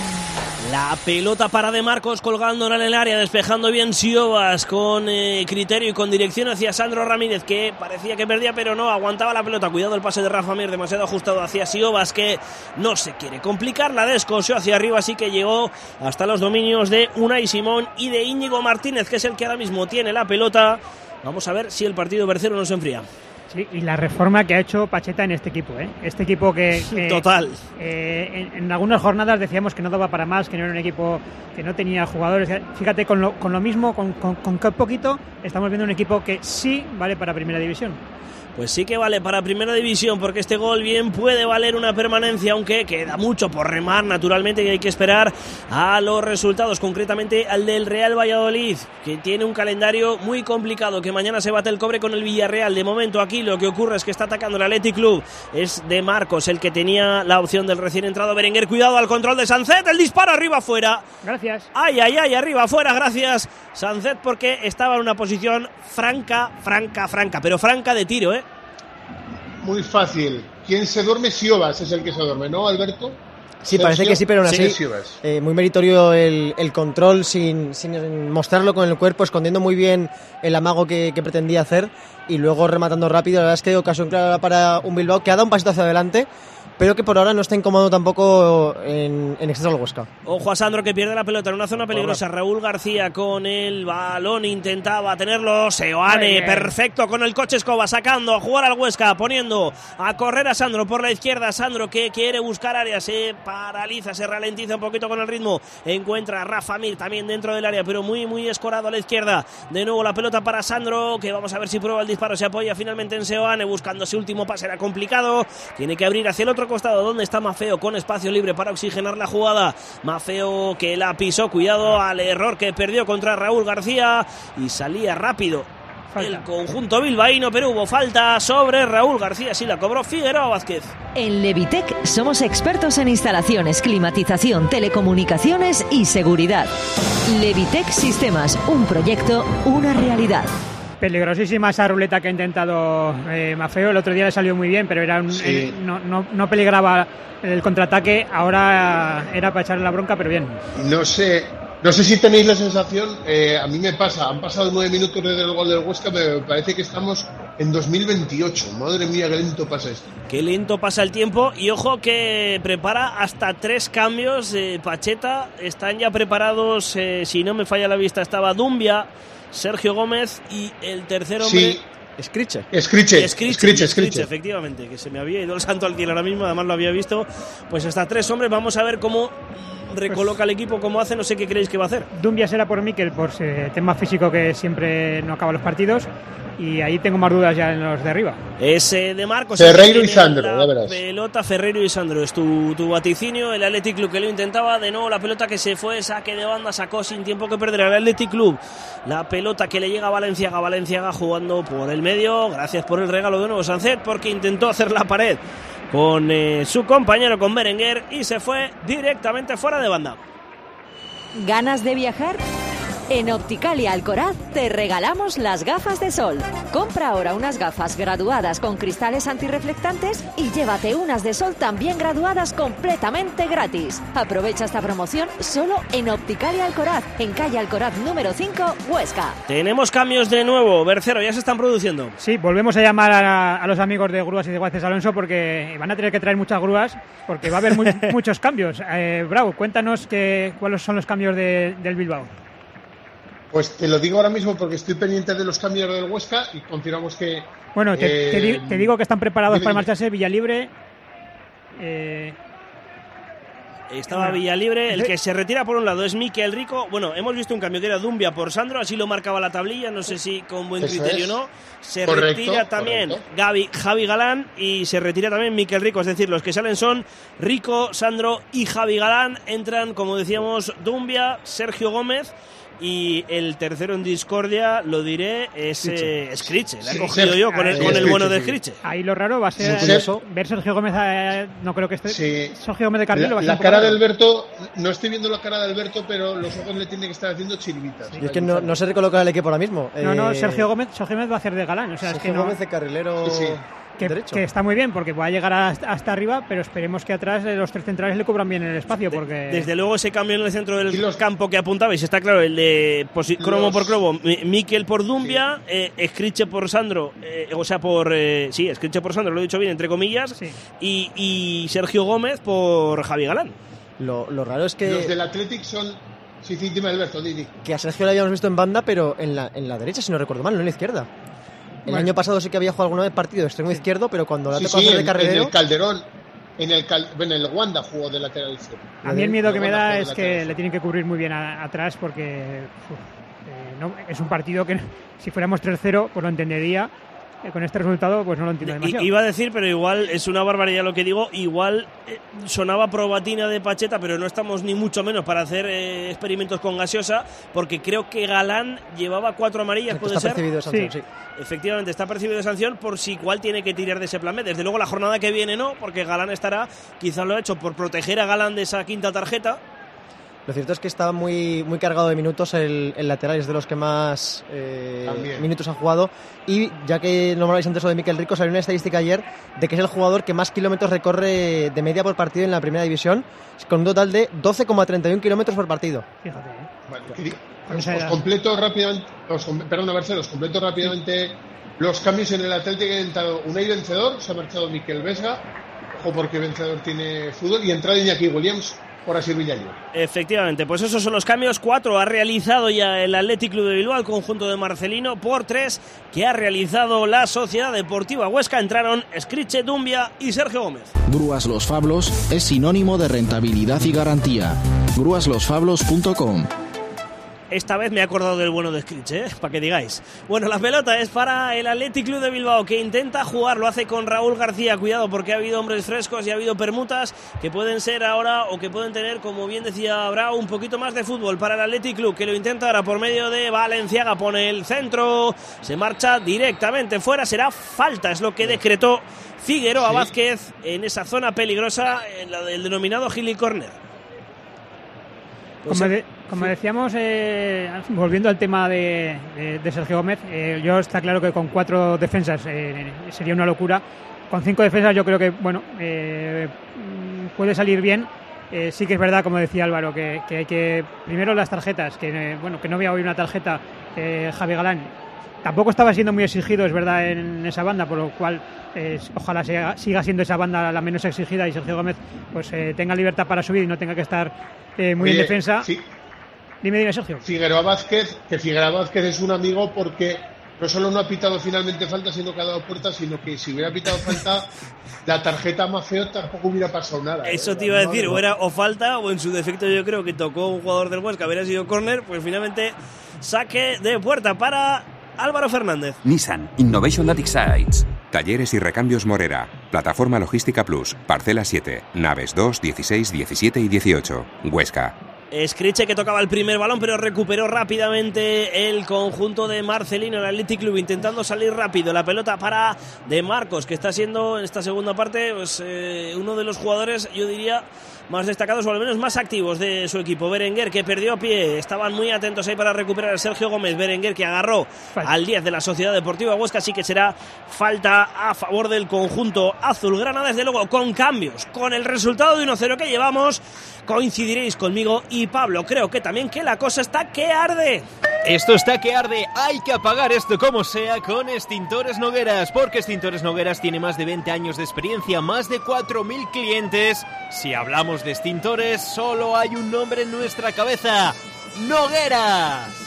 [SPEAKER 1] La pelota para De Marcos, colgándola en el área, despejando bien Siobas con criterio y con dirección hacia Sandro Ramírez, que parecía que perdía pero no, aguantaba la pelota. Cuidado el pase de Rafa Mir, demasiado ajustado hacia Siobas, que no se quiere complicar, la descosió hacia arriba, así que llegó hasta los dominios de Unai Simón y de Íñigo Martínez, que es el que ahora mismo tiene la pelota. Vamos a ver si el partido bercero no se enfría.
[SPEAKER 5] Sí, y la reforma que ha hecho Pacheta en este equipo, ¿eh? Este equipo que
[SPEAKER 1] total.
[SPEAKER 5] En algunas jornadas decíamos que no daba para más, que no era un equipo que no tenía jugadores. Fíjate, con lo mismo, con qué poquito, estamos viendo un equipo que sí vale para Primera División.
[SPEAKER 1] Pues sí que vale para Primera División, porque este gol bien puede valer una permanencia, aunque queda mucho por remar, naturalmente, y hay que esperar a los resultados, concretamente al del Real Valladolid, que tiene un calendario muy complicado, que mañana se bate el cobre con el Villarreal. De momento aquí aquí lo que ocurre es que está atacando el Athletic Club. Es de Marcos el que tenía la opción del recién entrado Berenguer. Cuidado al control de Sancet. El disparo arriba afuera.
[SPEAKER 5] Gracias.
[SPEAKER 1] Ay, arriba afuera. Gracias, Sancet, porque estaba en una posición franca, pero franca de tiro, ¿eh?
[SPEAKER 3] Muy fácil. ¿Quién se duerme? Siobas es el que se duerme, ¿no, Alberto?
[SPEAKER 7] Sí, parece que sí, pero aún así muy meritorio el control sin mostrarlo con el cuerpo, escondiendo muy bien el amago que pretendía hacer y luego rematando rápido. La verdad es que ocasión clara para un Bilbao que ha dado un pasito hacia adelante, pero que por ahora no está incómodo tampoco en exceso al Huesca.
[SPEAKER 1] Ojo a Sandro, que pierde la pelota en una zona peligrosa. Raúl García con el balón intentaba tenerlo. Seoane, perfecto con el coche escoba, sacando a jugar al Huesca, poniendo a correr a Sandro por la izquierda. Sandro que quiere buscar área, se paraliza, se ralentiza un poquito con el ritmo. Encuentra a Rafa Mir también dentro del área, pero muy escorado a la izquierda. De nuevo la pelota para Sandro, que vamos a ver si prueba el disparo. Se apoya finalmente en Seoane, buscando ese último pase, era complicado. Tiene que abrir hacia el otro costado, donde está Mafeo con espacio libre para oxigenar la jugada. Mafeo que la pisó, cuidado al error que perdió contra Raúl García y salía rápido el conjunto bilbaíno, pero hubo falta sobre Raúl García. Sí la cobró Figueroa Vázquez.
[SPEAKER 12] En Levitec somos expertos en instalaciones, climatización, telecomunicaciones y seguridad. Levitec Sistemas, un proyecto, una realidad.
[SPEAKER 5] Peligrosísima esa ruleta que ha intentado Mafeo. El otro día le salió muy bien, pero era no peligraba el contraataque. Ahora era para echarle la bronca, pero bien.
[SPEAKER 3] No sé si tenéis la sensación, a mí me pasa, han pasado 9 minutos desde el gol del Huesca, me parece que estamos en 2028. Madre mía, qué lento pasa esto.
[SPEAKER 1] Qué lento pasa el tiempo, y ojo que prepara hasta 3 cambios. Pacheta, están ya preparados, si no me falla la vista, estaba Dumbia, Sergio Gómez y el tercer hombre...
[SPEAKER 3] Sí.
[SPEAKER 7] Escriche,
[SPEAKER 1] efectivamente, que se me había ido el santo al cielo ahora mismo, además lo había visto. Pues hasta 3 hombres, vamos a ver cómo recoloca el equipo, cómo hace, no sé qué creéis que va a hacer.
[SPEAKER 5] Dumbia será por Mikel, por tema físico que siempre no acaba los partidos, y ahí tengo más dudas ya en los de arriba.
[SPEAKER 1] Ese de Marcos,
[SPEAKER 3] Ferreiro y Sandro, ya verás.
[SPEAKER 1] Pelota, Ferreiro y Sandro, es tu vaticinio. El Athletic Club que lo intentaba, de nuevo la pelota que se fue, saque de banda, sacó sin tiempo que perder al Athletic Club. La pelota que le llega a Valenciaga jugando por el medio. Gracias por el regalo de nuevo Sancet, porque intentó hacer la pared con su compañero, con Berenguer, y se fue directamente fuera de banda.
[SPEAKER 12] ¿Ganas de viajar? En Opticalia Alcoraz te regalamos las gafas de sol. Compra ahora unas gafas graduadas con cristales antirreflectantes y llévate unas de sol también graduadas completamente gratis. Aprovecha esta promoción solo en Opticalia Alcoraz, en calle Alcoraz número 5, Huesca.
[SPEAKER 1] Tenemos cambios de nuevo, Bercero, ya se están produciendo.
[SPEAKER 5] Sí, volvemos a llamar a los amigos de Grúas y de Guaces Alonso, porque van a tener que traer muchas grúas, porque va a haber muchos cambios. Bravo, cuéntanos cuáles son los cambios del Bilbao.
[SPEAKER 3] Pues te lo digo ahora mismo porque estoy pendiente de los cambios del Huesca y confirmamos que...
[SPEAKER 5] Bueno, te digo que están preparados para marcharse. Villalibre...
[SPEAKER 1] Estaba Villalibre, el que se retira por un lado es Mikel Rico. Bueno, hemos visto un cambio que era Dumbia por Sandro, así lo marcaba la tablilla, no sé si con buen criterio o no. Se retira también Javi Galán y se retira también Mikel Rico, es decir, los que salen son Rico, Sandro y Javi Galán. Entran, como decíamos, Dumbia, Sergio Gómez. Y el tercero en discordia, lo diré, es Scriche. Le he cogido yo con el bueno de Scriche.
[SPEAKER 5] Ahí lo raro va a ser ver Sergio Gómez, no creo que esté. Sí. Sergio Gómez de Carril va a ser
[SPEAKER 3] la cara de Alberto, no estoy viendo la cara de Alberto, pero los ojos le tienen que estar haciendo chiribitas.
[SPEAKER 7] Y es que no se recoloca el equipo ahora mismo.
[SPEAKER 5] No, Sergio Gómez va a hacer de Galán. O sea,
[SPEAKER 7] Sergio Gómez de carrilero.
[SPEAKER 5] Que está muy bien porque va a llegar hasta arriba, pero esperemos que atrás los 3 centrales le cubran bien el espacio, porque...
[SPEAKER 1] Desde luego ese cambio en el centro del campo que apuntabais, está claro, el de cromo por cromo, Mikel por Dumbia, Scriche por Sandro, Scriche por Sandro, lo he dicho bien, entre comillas, y Sergio Gómez por Javi Galán.
[SPEAKER 7] Lo raro es que...
[SPEAKER 3] Los del Athletic son... Sí, dime Alberto, Didi.
[SPEAKER 7] Que a Sergio lo habíamos visto en banda, pero en la derecha, si no recuerdo mal, no en la izquierda. El año pasado sí que había jugado alguna vez partido de extremo izquierdo, pero cuando la tocado de carrilero...
[SPEAKER 3] en el Calderón, en el Wanda jugó de lateral izquierdo.
[SPEAKER 5] A mí el miedo que me da es que le tienen que cubrir muy bien atrás, porque es un partido que si fuéramos 3-0 pues lo entendería, con este resultado pues no lo entiendo demasiado.
[SPEAKER 1] Iba a decir, pero igual es una barbaridad lo que digo, igual sonaba probatina de Pacheta, pero no estamos ni mucho menos para hacer experimentos con gaseosa, porque creo que Galán llevaba 4 amarillas, ¿puede
[SPEAKER 7] está
[SPEAKER 1] ser?
[SPEAKER 7] Percibido de sanción, sí.
[SPEAKER 1] Efectivamente, está percibido de sanción por si igual tiene que tirar de ese plan B. Desde luego la jornada que viene no, porque Galán estará, quizás lo ha hecho por proteger a Galán de esa quinta tarjeta.
[SPEAKER 7] Lo cierto es que está muy cargado de minutos el lateral, es de los que más minutos ha jugado. Y ya que no me habláis antes de Mikel Rico, salió una estadística ayer de que es el jugador que más kilómetros recorre de media por partido en la primera división, con un total de 12,31 kilómetros por partido.
[SPEAKER 5] Fíjate,
[SPEAKER 3] Os completo rápidamente los cambios en el Atlético. Ha entrado Unai Vencedor, se ha marchado Mikel Vesga, ojo porque Vencedor tiene fútbol, y ha entrado Iñaki Williams por Asier Villayo.
[SPEAKER 1] Efectivamente, pues esos son los cambios. 4 ha realizado ya el Athletic Club de Bilbao, el conjunto de Marcelino, por 3 que ha realizado la Sociedad Deportiva Huesca. Entraron Escriche, Dumbia y Sergio Gómez.
[SPEAKER 13] Grúas Los Fablos es sinónimo de rentabilidad y garantía. grúaslosfablos.com.
[SPEAKER 1] Esta vez me he acordado del bueno de Scritch, para que digáis. Bueno, la pelota es para el Athletic Club de Bilbao, que intenta jugar, lo hace con Raúl García. Cuidado, porque ha habido hombres frescos y ha habido permutas que pueden ser ahora, o que pueden tener, como bien decía Bravo, un poquito más de fútbol para el Athletic Club, que lo intenta ahora por medio de Valenciaga. Pone el centro, se marcha directamente fuera, será falta, es lo que decretó Figueroa Vázquez en esa zona peligrosa, en la del denominado Gili Corner.
[SPEAKER 5] Como decíamos, volviendo al tema de Sergio Gómez, yo está claro que con 4 defensas sería una locura. Con 5 defensas yo creo que puede salir bien. Sí que es verdad, como decía Álvaro, que hay que primero las tarjetas, que no había hoy una tarjeta. Javi Galán tampoco estaba siendo muy exigido, es verdad, en esa banda, por lo cual ojalá siga siendo esa banda la menos exigida y Sergio Gómez pues tenga libertad para subir y no tenga que estar muy en defensa.
[SPEAKER 3] Sí.
[SPEAKER 1] Dime, Sergio.
[SPEAKER 3] Figueroa Vázquez es un amigo, porque no solo no ha pitado finalmente falta, sino que ha dado puerta, sino que si hubiera pitado falta, la tarjeta más feo tampoco hubiera pasado nada.
[SPEAKER 1] Eso te iba a decir, o era o falta, o en su defecto yo creo que tocó un jugador del Huesca, hubiera sido córner, pues finalmente saque de puerta para Álvaro Fernández.
[SPEAKER 9] Nissan Innovation That Excites. Talleres y recambios Morera. Plataforma Logística Plus. Parcela 7. Naves 2, 16, 17 y 18. Huesca.
[SPEAKER 1] Escriche, que tocaba el primer balón, pero recuperó rápidamente el conjunto de Marcelino, el Athletic Club, intentando salir rápido. La pelota para De Marcos, que está siendo en esta segunda parte pues, uno de los jugadores, yo diría, más destacados o al menos más activos de su equipo. Berenguer, que perdió pie, estaban muy atentos ahí para recuperar a Sergio Gómez. Berenguer, que agarró al 10 de la Sociedad Deportiva Huesca, así que será falta a favor del conjunto azulgrana, desde luego con cambios, con el resultado de 1-0 que llevamos. Coincidiréis conmigo y Pablo, creo que también, que la cosa está que arde.
[SPEAKER 17] Esto está que arde, hay que apagar esto como sea con Extintores Nogueras, porque Extintores Nogueras tiene más de 20 años de experiencia, más de 4.000 clientes. Si hablamos de extintores, solo hay un nombre en nuestra cabeza: Nogueras.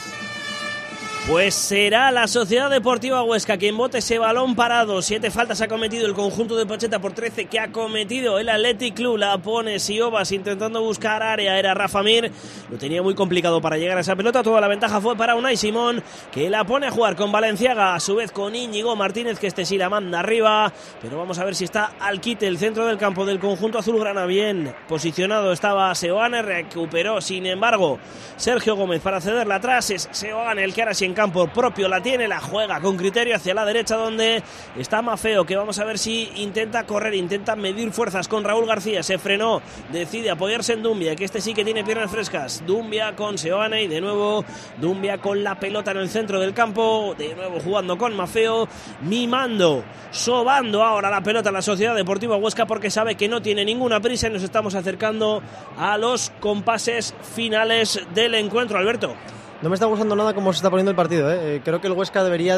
[SPEAKER 1] Pues será la Sociedad Deportiva Huesca quien bote ese balón parado. 7 faltas ha cometido el conjunto de Pacheta por 13 que ha cometido el Athletic Club. La pone Siobas intentando buscar área. Era Rafa Mir. Lo tenía muy complicado para llegar a esa pelota. Toda la ventaja fue para Unai Simón, que la pone a jugar con Valenciaga. A su vez con Íñigo Martínez, que sí la manda arriba. Pero vamos a ver si está al quite el centro del campo del conjunto azulgrana. Bien posicionado estaba Seoane. Recuperó, sin embargo, Sergio Gómez para cederla atrás. Es Seoane el que ahora sí en campo propio la tiene, la juega con criterio hacia la derecha, donde está Mafeo, que vamos a ver si intenta correr, intenta medir fuerzas con Raúl García. Se frenó, decide apoyarse en Dumbia, que sí que tiene piernas frescas. Dumbia con Seoane y de nuevo Dumbia con la pelota en el centro del campo, de nuevo jugando con Mafeo, mimando, sobando ahora la pelota a la Sociedad Deportiva Huesca, porque sabe que no tiene ninguna prisa y nos estamos acercando a los compases finales del encuentro. Alberto.
[SPEAKER 7] No me está gustando nada cómo se está poniendo el partido, ¿eh? Creo que el Huesca debería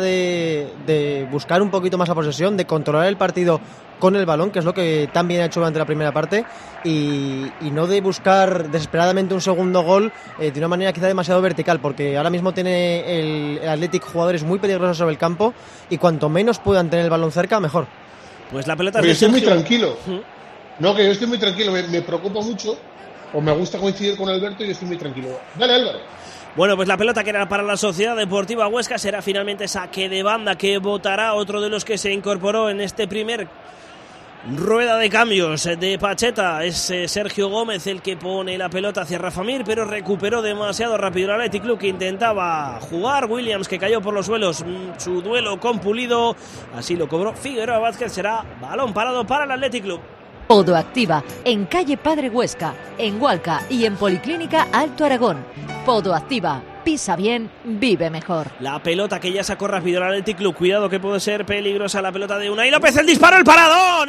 [SPEAKER 7] de buscar un poquito más la posesión, de controlar el partido con el balón, que es lo que tan bien ha hecho durante la primera parte, y no de buscar desesperadamente un segundo gol de una manera quizá demasiado vertical, porque ahora mismo tiene el Athletic jugadores muy peligrosos sobre el campo, y cuanto menos puedan tener el balón cerca, mejor.
[SPEAKER 1] Pues la pelota
[SPEAKER 3] es de Sergio. Estoy muy tranquilo. No, que yo estoy muy tranquilo, me preocupa mucho, o me gusta coincidir con Alberto y estoy muy tranquilo. Dale, Álvaro.
[SPEAKER 1] Bueno, pues la pelota que era para la Sociedad Deportiva Huesca será finalmente saque de banda que votará otro de los que se incorporó en este primer rueda de cambios de Pacheta. Es Sergio Gómez el que pone la pelota hacia Rafa Mir, pero recuperó demasiado rápido el Athletic Club, que intentaba jugar. Williams, que cayó por los suelos su duelo con Pulido, así lo cobró Figueroa Vázquez. Será balón parado para el Athletic Club.
[SPEAKER 12] Podoactiva, en calle Padre Huesca, en Hualca y en Policlínica Alto Aragón. Podoactiva, pisa bien, vive mejor.
[SPEAKER 1] La pelota que ya sacó rápido el Athletic Club. Cuidado que puede ser peligrosa la pelota de Unai López. El disparo, el paradón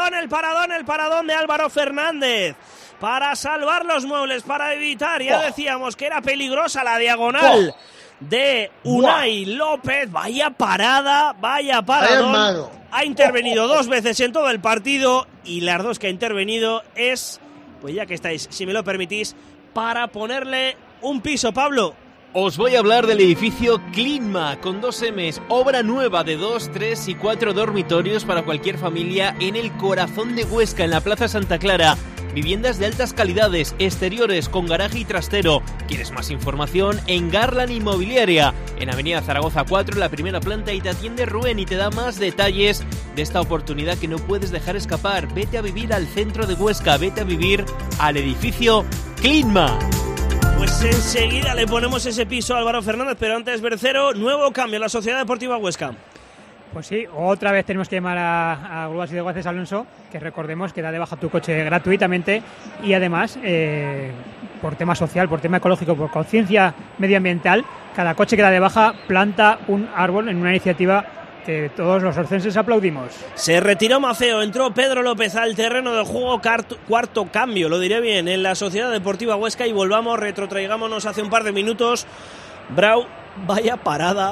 [SPEAKER 1] de Álvaro Fernández. Para salvar los muebles, para evitar, ya decíamos que era peligrosa la diagonal de Unai López. Vaya paradón. Ha intervenido 2 veces en todo el partido y las 2 que ha intervenido es, pues ya que estáis, si me lo permitís, para ponerle un piso, Pablo.
[SPEAKER 17] Os voy a hablar del edificio Clinma, con 2 M's, obra nueva de 2, 3 y 4 dormitorios para cualquier familia en el corazón de Huesca, en la Plaza Santa Clara. Viviendas de altas calidades, exteriores con garaje y trastero. ¿Quieres más información? En Garland Inmobiliaria, en Avenida Zaragoza 4, en la primera planta, y te atiende Rubén y te da más detalles de esta oportunidad que no puedes dejar escapar. Vete a vivir al centro de Huesca, vete a vivir al edificio Clinma.
[SPEAKER 1] Pues enseguida le ponemos ese piso a Álvaro Fernández, pero antes, Bercero, nuevo cambio en la Sociedad Deportiva Huesca.
[SPEAKER 5] Pues sí, otra vez tenemos que llamar a Grúas y Desguaces Alonso, que recordemos que da de baja tu coche gratuitamente y además, por tema social, por tema ecológico, por conciencia medioambiental, cada coche que da de baja planta un árbol en una iniciativa que todos los orcenses aplaudimos.
[SPEAKER 1] Se retiró Maceo, entró Pedro López al terreno de juego, cuarto cambio, lo diré bien, en la Sociedad Deportiva Huesca, y retrotraigámonos hace un par de minutos. Brau, vaya parada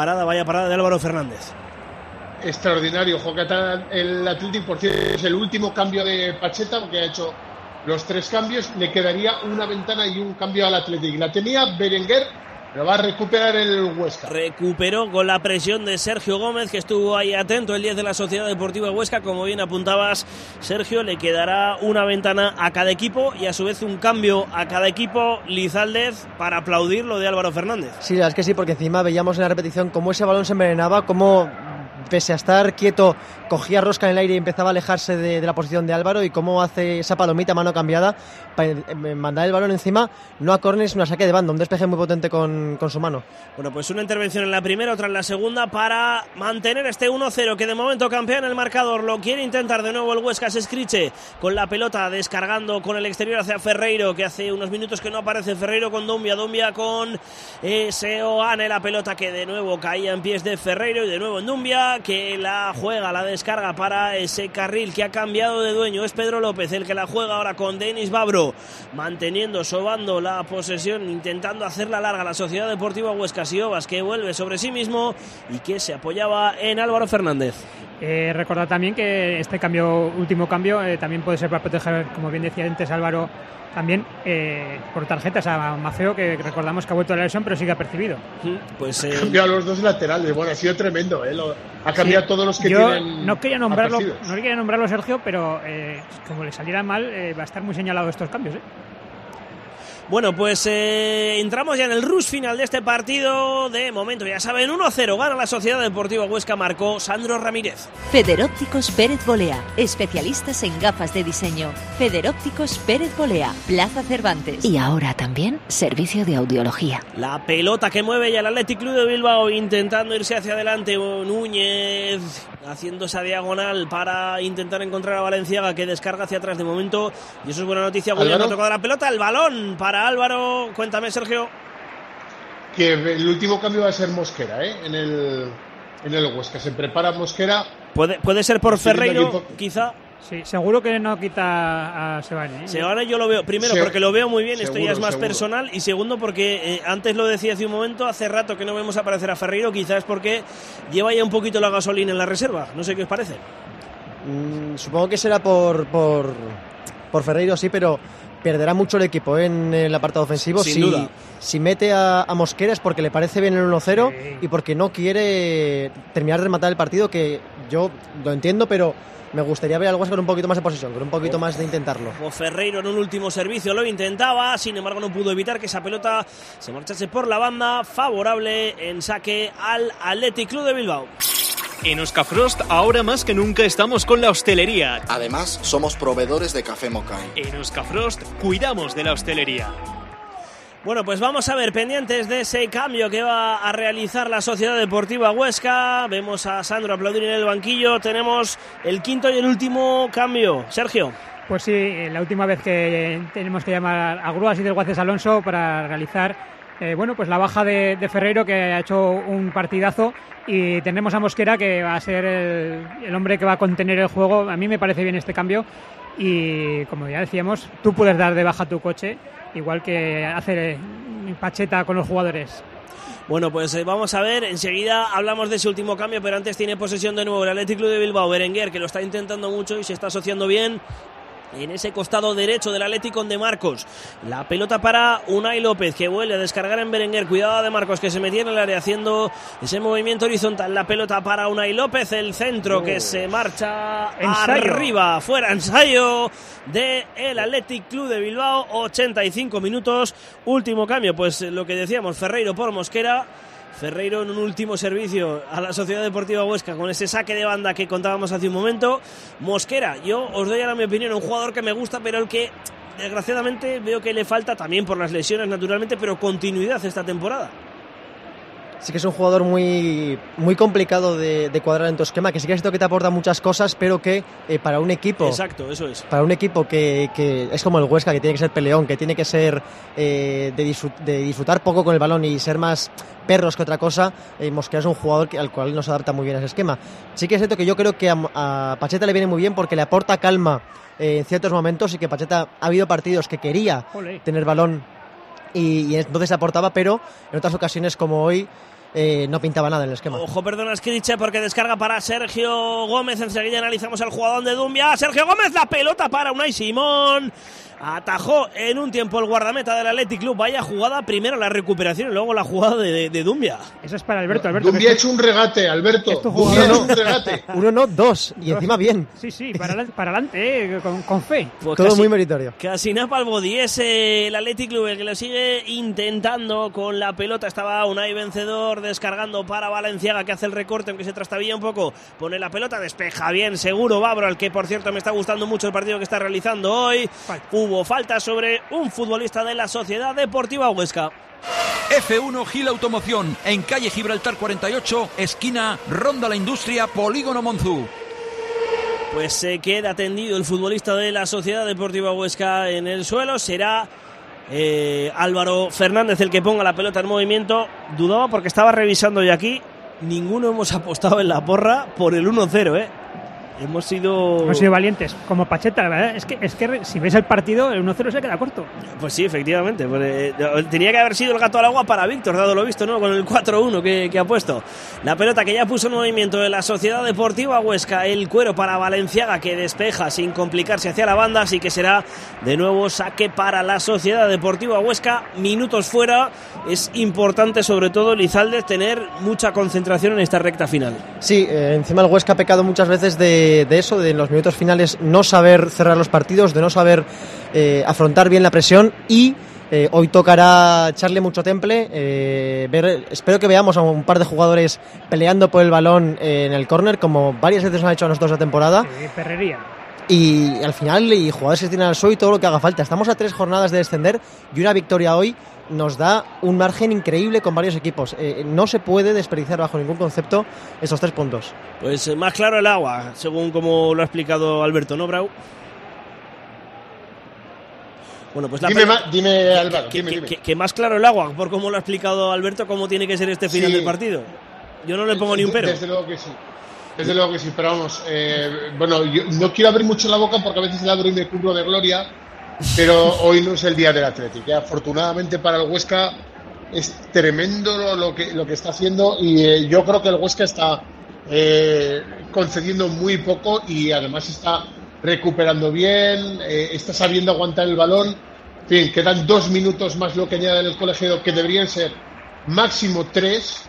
[SPEAKER 1] de Álvaro Fernández.
[SPEAKER 3] Extraordinario, el Athletic, por cierto, es el último cambio de Pacheta, porque ha hecho los 3 cambios, le quedaría una ventana y un cambio al Athletic. La tenía Berenguer, pero va a recuperar el Huesca.
[SPEAKER 1] Recuperó con la presión de Sergio Gómez, que estuvo ahí atento, el 10 de la Sociedad Deportiva Huesca. Como bien apuntabas, Sergio, le quedará una ventana a cada equipo y a su vez un cambio a cada equipo. Lizaldez, para aplaudir lo de Álvaro Fernández.
[SPEAKER 7] Sí, la verdad es que sí, porque encima veíamos en la repetición cómo ese balón se envenenaba, cómo pese a estar quieto, cogía rosca en el aire y empezaba a alejarse de la posición de Álvaro, y cómo hace esa palomita mano cambiada para mandar el balón encima, no a córner, sino a saque de banda, un despeje muy potente con su mano.
[SPEAKER 1] Bueno, pues una intervención en la primera, otra en la segunda, para mantener este 1-0, que de momento campea en el marcador. Lo quiere intentar de nuevo el Huesca. Sescriche con la pelota, descargando con el exterior hacia Ferreiro, que hace unos minutos que no aparece. Ferreiro con Dumbia con Seoane, la pelota que de nuevo caía en pies de Ferreiro, y de nuevo en Dumbia, que la juega, la descarga para ese carril que ha cambiado de dueño. Es Pedro López el que la juega ahora con Denis Babro, manteniendo, sobando la posesión, intentando hacerla larga la Sociedad Deportiva Huesca. Siobas, que vuelve sobre sí mismo y que se apoyaba en Álvaro Fernández.
[SPEAKER 5] Recordad también que este último cambio, también puede ser para proteger, como bien decía antes Álvaro, también por tarjetas a Maceo, que recordamos que ha vuelto a la lesión, pero sigue apercibido.
[SPEAKER 3] Pues ha cambiado los 2 laterales. Bueno, ha sido tremendo, ha cambiado todos los que tienen.
[SPEAKER 5] No quería nombrarlo, Sergio, pero como le saliera mal, va a estar muy señalado estos cambios.
[SPEAKER 1] Bueno, pues entramos ya en el rush final de este partido. De momento, ya saben, 1-0 gana la Sociedad Deportiva Huesca, marcó Sandro Ramírez.
[SPEAKER 12] Federópticos Pérez Bolea, especialistas en gafas de diseño. Federópticos Pérez Bolea, Plaza Cervantes.
[SPEAKER 8] Y ahora también servicio de audiología.
[SPEAKER 1] La pelota que mueve ya el Athletic Club de Bilbao, intentando irse hacia adelante. Núñez haciendo esa diagonal para intentar encontrar a Valenciaga, que descarga hacia atrás de momento, y eso es buena noticia. William ha tocado la pelota, el balón para Álvaro. Cuéntame, Sergio.
[SPEAKER 3] Que el último cambio va a ser Mosquera, en el Huesca. Se prepara Mosquera.
[SPEAKER 1] Puede ser por Ferreiro, quizá.
[SPEAKER 5] Sí, seguro que no quita a Seoane.
[SPEAKER 1] Seoane yo lo veo, primero porque lo veo muy bien, esto ya es más personal, y segundo porque antes lo decía hace un momento, hace rato que no vemos aparecer a Ferreiro, quizás porque lleva ya un poquito la gasolina en la reserva. No sé qué os parece.
[SPEAKER 7] Supongo que será por Ferreiro, sí, pero perderá mucho el equipo en el apartado ofensivo.
[SPEAKER 1] Sin duda.
[SPEAKER 7] Si mete a Mosquera es porque le parece bien el 1-0 y porque no quiere terminar de rematar el partido, que yo lo entiendo, pero me gustaría ver al Huesca con un poquito más de posesión, con un poquito más de intentarlo.
[SPEAKER 1] O Ferreiro en un último servicio lo intentaba, sin embargo no pudo evitar que esa pelota se marchase por la banda, favorable en saque al Athletic Club de Bilbao.
[SPEAKER 17] En Euskafrost, ahora más que nunca estamos con la hostelería.
[SPEAKER 13] Además, somos proveedores de café Mokai.
[SPEAKER 17] En Euskafrost, cuidamos de la hostelería.
[SPEAKER 1] Bueno, pues vamos a ver, pendientes de ese cambio que va a realizar la Sociedad Deportiva Huesca. Vemos a Sandro aplaudir en el banquillo. Tenemos el quinto y el último cambio. Sergio.
[SPEAKER 5] Pues sí, la última vez que tenemos que llamar a Grúas y del Guaces Alonso para realizar pues la baja de Ferreiro, que ha hecho un partidazo, y tenemos a Mosquera, que va a ser el hombre que va a contener el juego. A mí me parece bien este cambio y, como ya decíamos, tú puedes dar de baja tu coche, igual que hace Pacheta con los jugadores.
[SPEAKER 1] Bueno, pues vamos a ver, enseguida hablamos de ese último cambio, pero antes tiene posesión de nuevo el Athletic Club de Bilbao. Berenguer, que lo está intentando mucho y se está asociando bien en ese costado derecho del Atlético de Marcos. La pelota para Unai López, que vuelve a descargar en Berenguer. Cuidado de Marcos, que se metía en el área haciendo ese movimiento horizontal. La pelota para Unai López, el centro que se marcha arriba, fuera, ensayo de el Athletic Club de Bilbao. 85 minutos, último cambio, pues lo que decíamos, Ferreiro por Mosquera. Ferreiro en un último servicio a la Sociedad Deportiva Huesca con ese saque de banda que contábamos hace un momento. Mosquera, yo os doy ahora mi opinión, un jugador que me gusta, pero el que desgraciadamente veo que le falta, también por las lesiones naturalmente, pero continuidad esta temporada.
[SPEAKER 7] Sí que es un jugador muy, muy complicado de cuadrar en tu esquema, que sí que es cierto que te aporta muchas cosas, pero que para un equipo...
[SPEAKER 1] Exacto, eso es.
[SPEAKER 7] Para un equipo que es como el Huesca, que tiene que ser peleón, que tiene que ser de disfrutar poco con el balón y ser más perros que otra cosa, Mosquera es un jugador al cual no se adapta muy bien a ese esquema. Sí que es cierto que yo creo que a Pacheta le viene muy bien porque le aporta calma en ciertos momentos, y que Pacheta ha habido partidos que quería tener balón y entonces aportaba, pero en otras ocasiones como hoy no pintaba nada en el esquema.
[SPEAKER 1] Ojo, perdona, Skriche, porque descarga para Sergio Gómez. Enseguida analizamos al jugador de Dumbia. Sergio Gómez, la pelota para Unai Simón. Atajó en un tiempo el guardameta del Athletic Club. Vaya jugada, primero la recuperación y luego la jugada de Dumbia.
[SPEAKER 5] Eso es para Alberto.
[SPEAKER 3] Dumbia ha hecho un regate, Alberto. Dumbia ha hecho un regate.
[SPEAKER 7] Uno no, dos. Y encima bien.
[SPEAKER 5] Sí, para adelante, con fe.
[SPEAKER 7] Pues todo muy meritorio.
[SPEAKER 1] Casi napa al body. Es el Athletic Club el que lo sigue intentando con la pelota. Estaba Unai vencedor, descargando para Valenciaga, que hace el recorte, aunque se trastabilla un poco. Pone la pelota, despeja bien, seguro Babro, al que por cierto me está gustando mucho el partido que está realizando hoy. Hubo falta sobre un futbolista de la Sociedad Deportiva Huesca.
[SPEAKER 4] F1 Gil Automoción, en calle Gibraltar 48, esquina Ronda La Industria, Polígono Monzú.
[SPEAKER 1] Pues se queda tendido el futbolista de la Sociedad Deportiva Huesca en el suelo. Será Álvaro Fernández el que ponga la pelota en movimiento. Dudaba porque estaba revisando y aquí ninguno hemos apostado en la porra por el 1-0, Hemos sido
[SPEAKER 5] valientes, como Pacheta, la verdad. Es que si ves el partido, el 1-0 se queda corto.
[SPEAKER 1] Pues sí, efectivamente. Tenía que haber sido el gato al agua para Víctor, dado lo visto, ¿no? Con el 4-1 que ha puesto. La pelota que ya puso en movimiento de la Sociedad Deportiva Huesca. El cuero para Valenciaga, que despeja sin complicarse hacia la banda. Así que será de nuevo saque para la Sociedad Deportiva Huesca. Minutos fuera. Es importante, sobre todo, Lizalde, tener mucha concentración en esta recta final.
[SPEAKER 7] Sí, encima el Huesca ha pecado muchas veces de eso, de en los minutos finales no saber cerrar los partidos, de no saber afrontar bien la presión, y hoy tocará echarle mucho temple, espero que veamos a un par de jugadores peleando por el balón en el córner, como varias veces nos han hecho a nosotros la temporada.
[SPEAKER 5] Sí, perrería.
[SPEAKER 7] Y al final, y jugadores que tienen al suelo y todo lo que haga falta. Estamos a 3 jornadas de descender y una victoria hoy nos da un margen increíble con varios equipos. No se puede desperdiciar bajo ningún concepto esos 3 puntos.
[SPEAKER 1] Pues más claro el agua, según como lo ha explicado Alberto, ¿no, Brau? Bueno, pues
[SPEAKER 3] dime Álvaro,
[SPEAKER 1] que más claro el agua, por cómo lo ha explicado Alberto, cómo tiene que ser este final del partido. Yo no le pongo ni un pero.
[SPEAKER 3] Desde luego que sí. Desde luego que sí, pero vamos, yo no quiero abrir mucho la boca porque a veces le abro y me cubro de gloria, pero hoy no es el día del Athletic. Afortunadamente para el Huesca es tremendo lo que está haciendo, y yo creo que el Huesca está concediendo muy poco y además está recuperando bien, está sabiendo aguantar el balón. En fin, quedan 2 minutos más lo que añade el colegiado, que deberían ser máximo 3.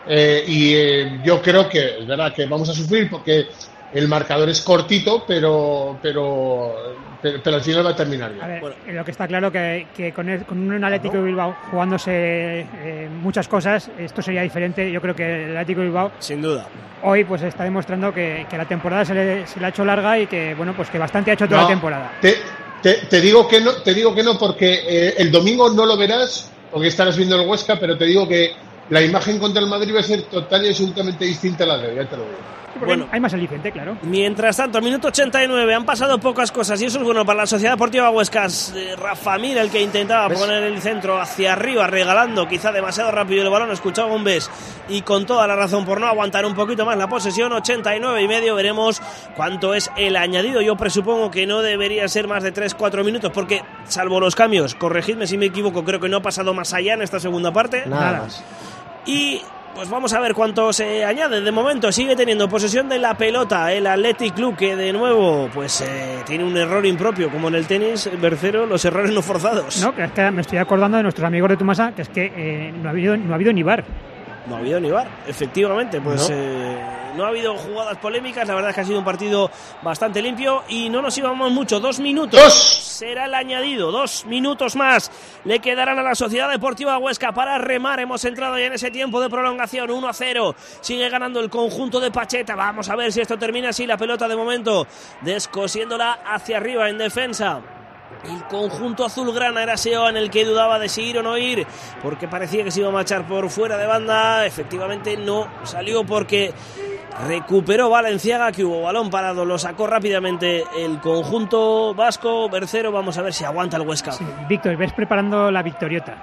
[SPEAKER 3] Yo creo que es verdad que vamos a sufrir porque el marcador es cortito, pero al final va a terminar bien.
[SPEAKER 5] A ver, lo que está claro que con un Atlético de Bilbao jugándose muchas cosas, esto sería diferente. Yo creo que el Atlético de Bilbao,
[SPEAKER 1] sin duda,
[SPEAKER 5] hoy pues está demostrando que la temporada se le ha hecho larga y que bueno, pues que bastante ha hecho toda la temporada.
[SPEAKER 3] Te digo que no porque el domingo no lo verás porque estarás viendo el Huesca, pero te digo que la imagen contra el Madrid va a ser total y absolutamente distinta a la de hoy, ya te lo digo.
[SPEAKER 5] Bueno, hay más aliciente, claro.
[SPEAKER 1] Mientras tanto, minuto 89, han pasado pocas cosas y eso es bueno para la Sociedad Deportiva Huesca. Rafa Mir, el que intentaba poner el centro hacia arriba, regalando quizá demasiado rápido el balón, escuchaba Gómez y con toda la razón por no aguantar un poquito más la posesión. 89,5, veremos cuánto es el añadido. Yo presupongo que no debería ser más de 3-4 minutos porque, salvo los cambios, corregidme si me equivoco, creo que no ha pasado más allá en esta segunda parte.
[SPEAKER 7] Nada más.
[SPEAKER 1] Y pues vamos a ver cuánto se añade. De momento sigue teniendo posesión de la pelota el Athletic Club, que de nuevo pues tiene un error impropio, como en el tenis, Bercero, los errores no forzados.
[SPEAKER 5] No, que es que me estoy acordando de nuestros amigos de Tumasa, que es que no ha habido ni VAR.
[SPEAKER 1] No ha habido ni VAR, efectivamente, pues no ha habido jugadas polémicas, la verdad es que ha sido un partido bastante limpio y no nos íbamos mucho, 2 minutos. Será el añadido, 2 minutos más le quedarán a la Sociedad Deportiva Huesca para remar. Hemos entrado ya en ese tiempo de prolongación, 1-0, sigue ganando el conjunto de Pacheta. Vamos a ver si esto termina así, la pelota de momento descosiéndola hacia arriba en defensa. El conjunto azulgrana, era Seo en el que dudaba de si ir o no ir, porque parecía que se iba a marchar por fuera de banda. Efectivamente no salió porque recuperó Valenciaga, que hubo balón parado, lo sacó rápidamente el conjunto vasco. Bercero, vamos a ver si aguanta el Huesca.
[SPEAKER 5] Sí, Víctor, ves preparando la victoriota,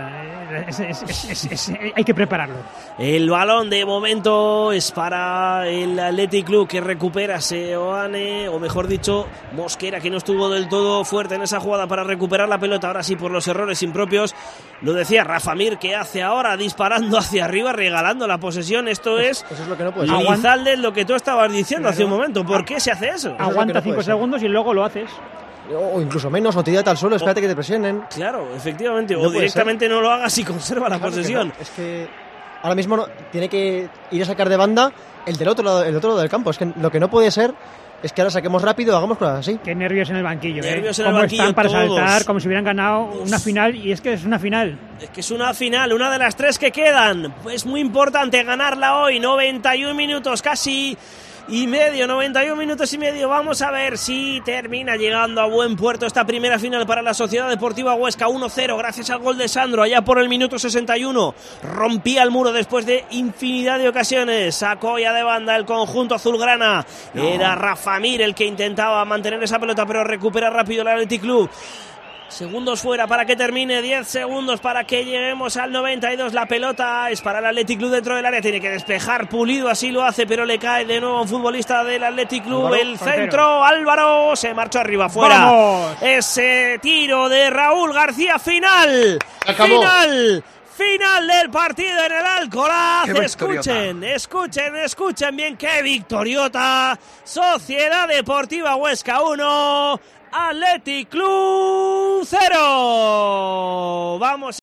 [SPEAKER 5] hay que prepararlo.
[SPEAKER 1] El balón de momento es para el Athletic Club, que recupera Seoane, o mejor dicho Mosquera, que no estuvo del todo fuerte en esa jugada para recuperar la pelota, ahora sí por los errores impropios. Lo decía Rafa Mir, que hace ahora disparando hacia arriba, regalando la posesión. Esto es
[SPEAKER 7] lo que no puede ser.
[SPEAKER 1] Lizalde, lo que tú estabas diciendo hace un momento. ¿Por qué se hace eso?
[SPEAKER 5] Aguanta 5 segundos y luego lo haces.
[SPEAKER 7] O incluso menos, o tírate al suelo, espérate que te presionen.
[SPEAKER 1] Claro, efectivamente. O directamente no lo hagas y conserva la posesión.
[SPEAKER 7] Es que ahora mismo tiene que ir a sacar de banda el del otro lado del campo. Es que lo que no puede ser es que ahora saquemos rápido, hagamos cosas así.
[SPEAKER 5] Qué nervios en el banquillo.
[SPEAKER 1] Nervios en
[SPEAKER 5] el
[SPEAKER 1] banquillo,
[SPEAKER 5] están para
[SPEAKER 1] todos.
[SPEAKER 5] saltar, como si hubieran ganado una final, y es que es una final.
[SPEAKER 1] Es que es una final, una de las 3 que quedan. Es muy importante ganarla hoy, 91 minutos casi y medio, 91 minutos y medio. Vamos a ver si termina llegando a buen puerto esta primera final para la Sociedad Deportiva Huesca. 1-0 gracias al gol de Sandro allá por el minuto 61. Rompía el muro después de infinidad de ocasiones. Sacó ya de banda el conjunto azulgrana. Era Rafa Mir el que intentaba mantener esa pelota, pero recupera rápido el Athletic Club. Segundos fuera para que termine, 10 segundos para que lleguemos al 92. La pelota es para el Athletic Club dentro del área, tiene que despejar Pulido, así lo hace, pero le cae de nuevo a un futbolista del Athletic Club.
[SPEAKER 5] Álvaro,
[SPEAKER 1] el centro, Álvaro se marchó arriba, fuera.
[SPEAKER 5] ¡Vamos!
[SPEAKER 1] Ese tiro de Raúl García, final del partido en el Alcoraz. Escuchen bien, qué victoriota. Sociedad Deportiva Huesca 1, Athletic Club 0. Vamos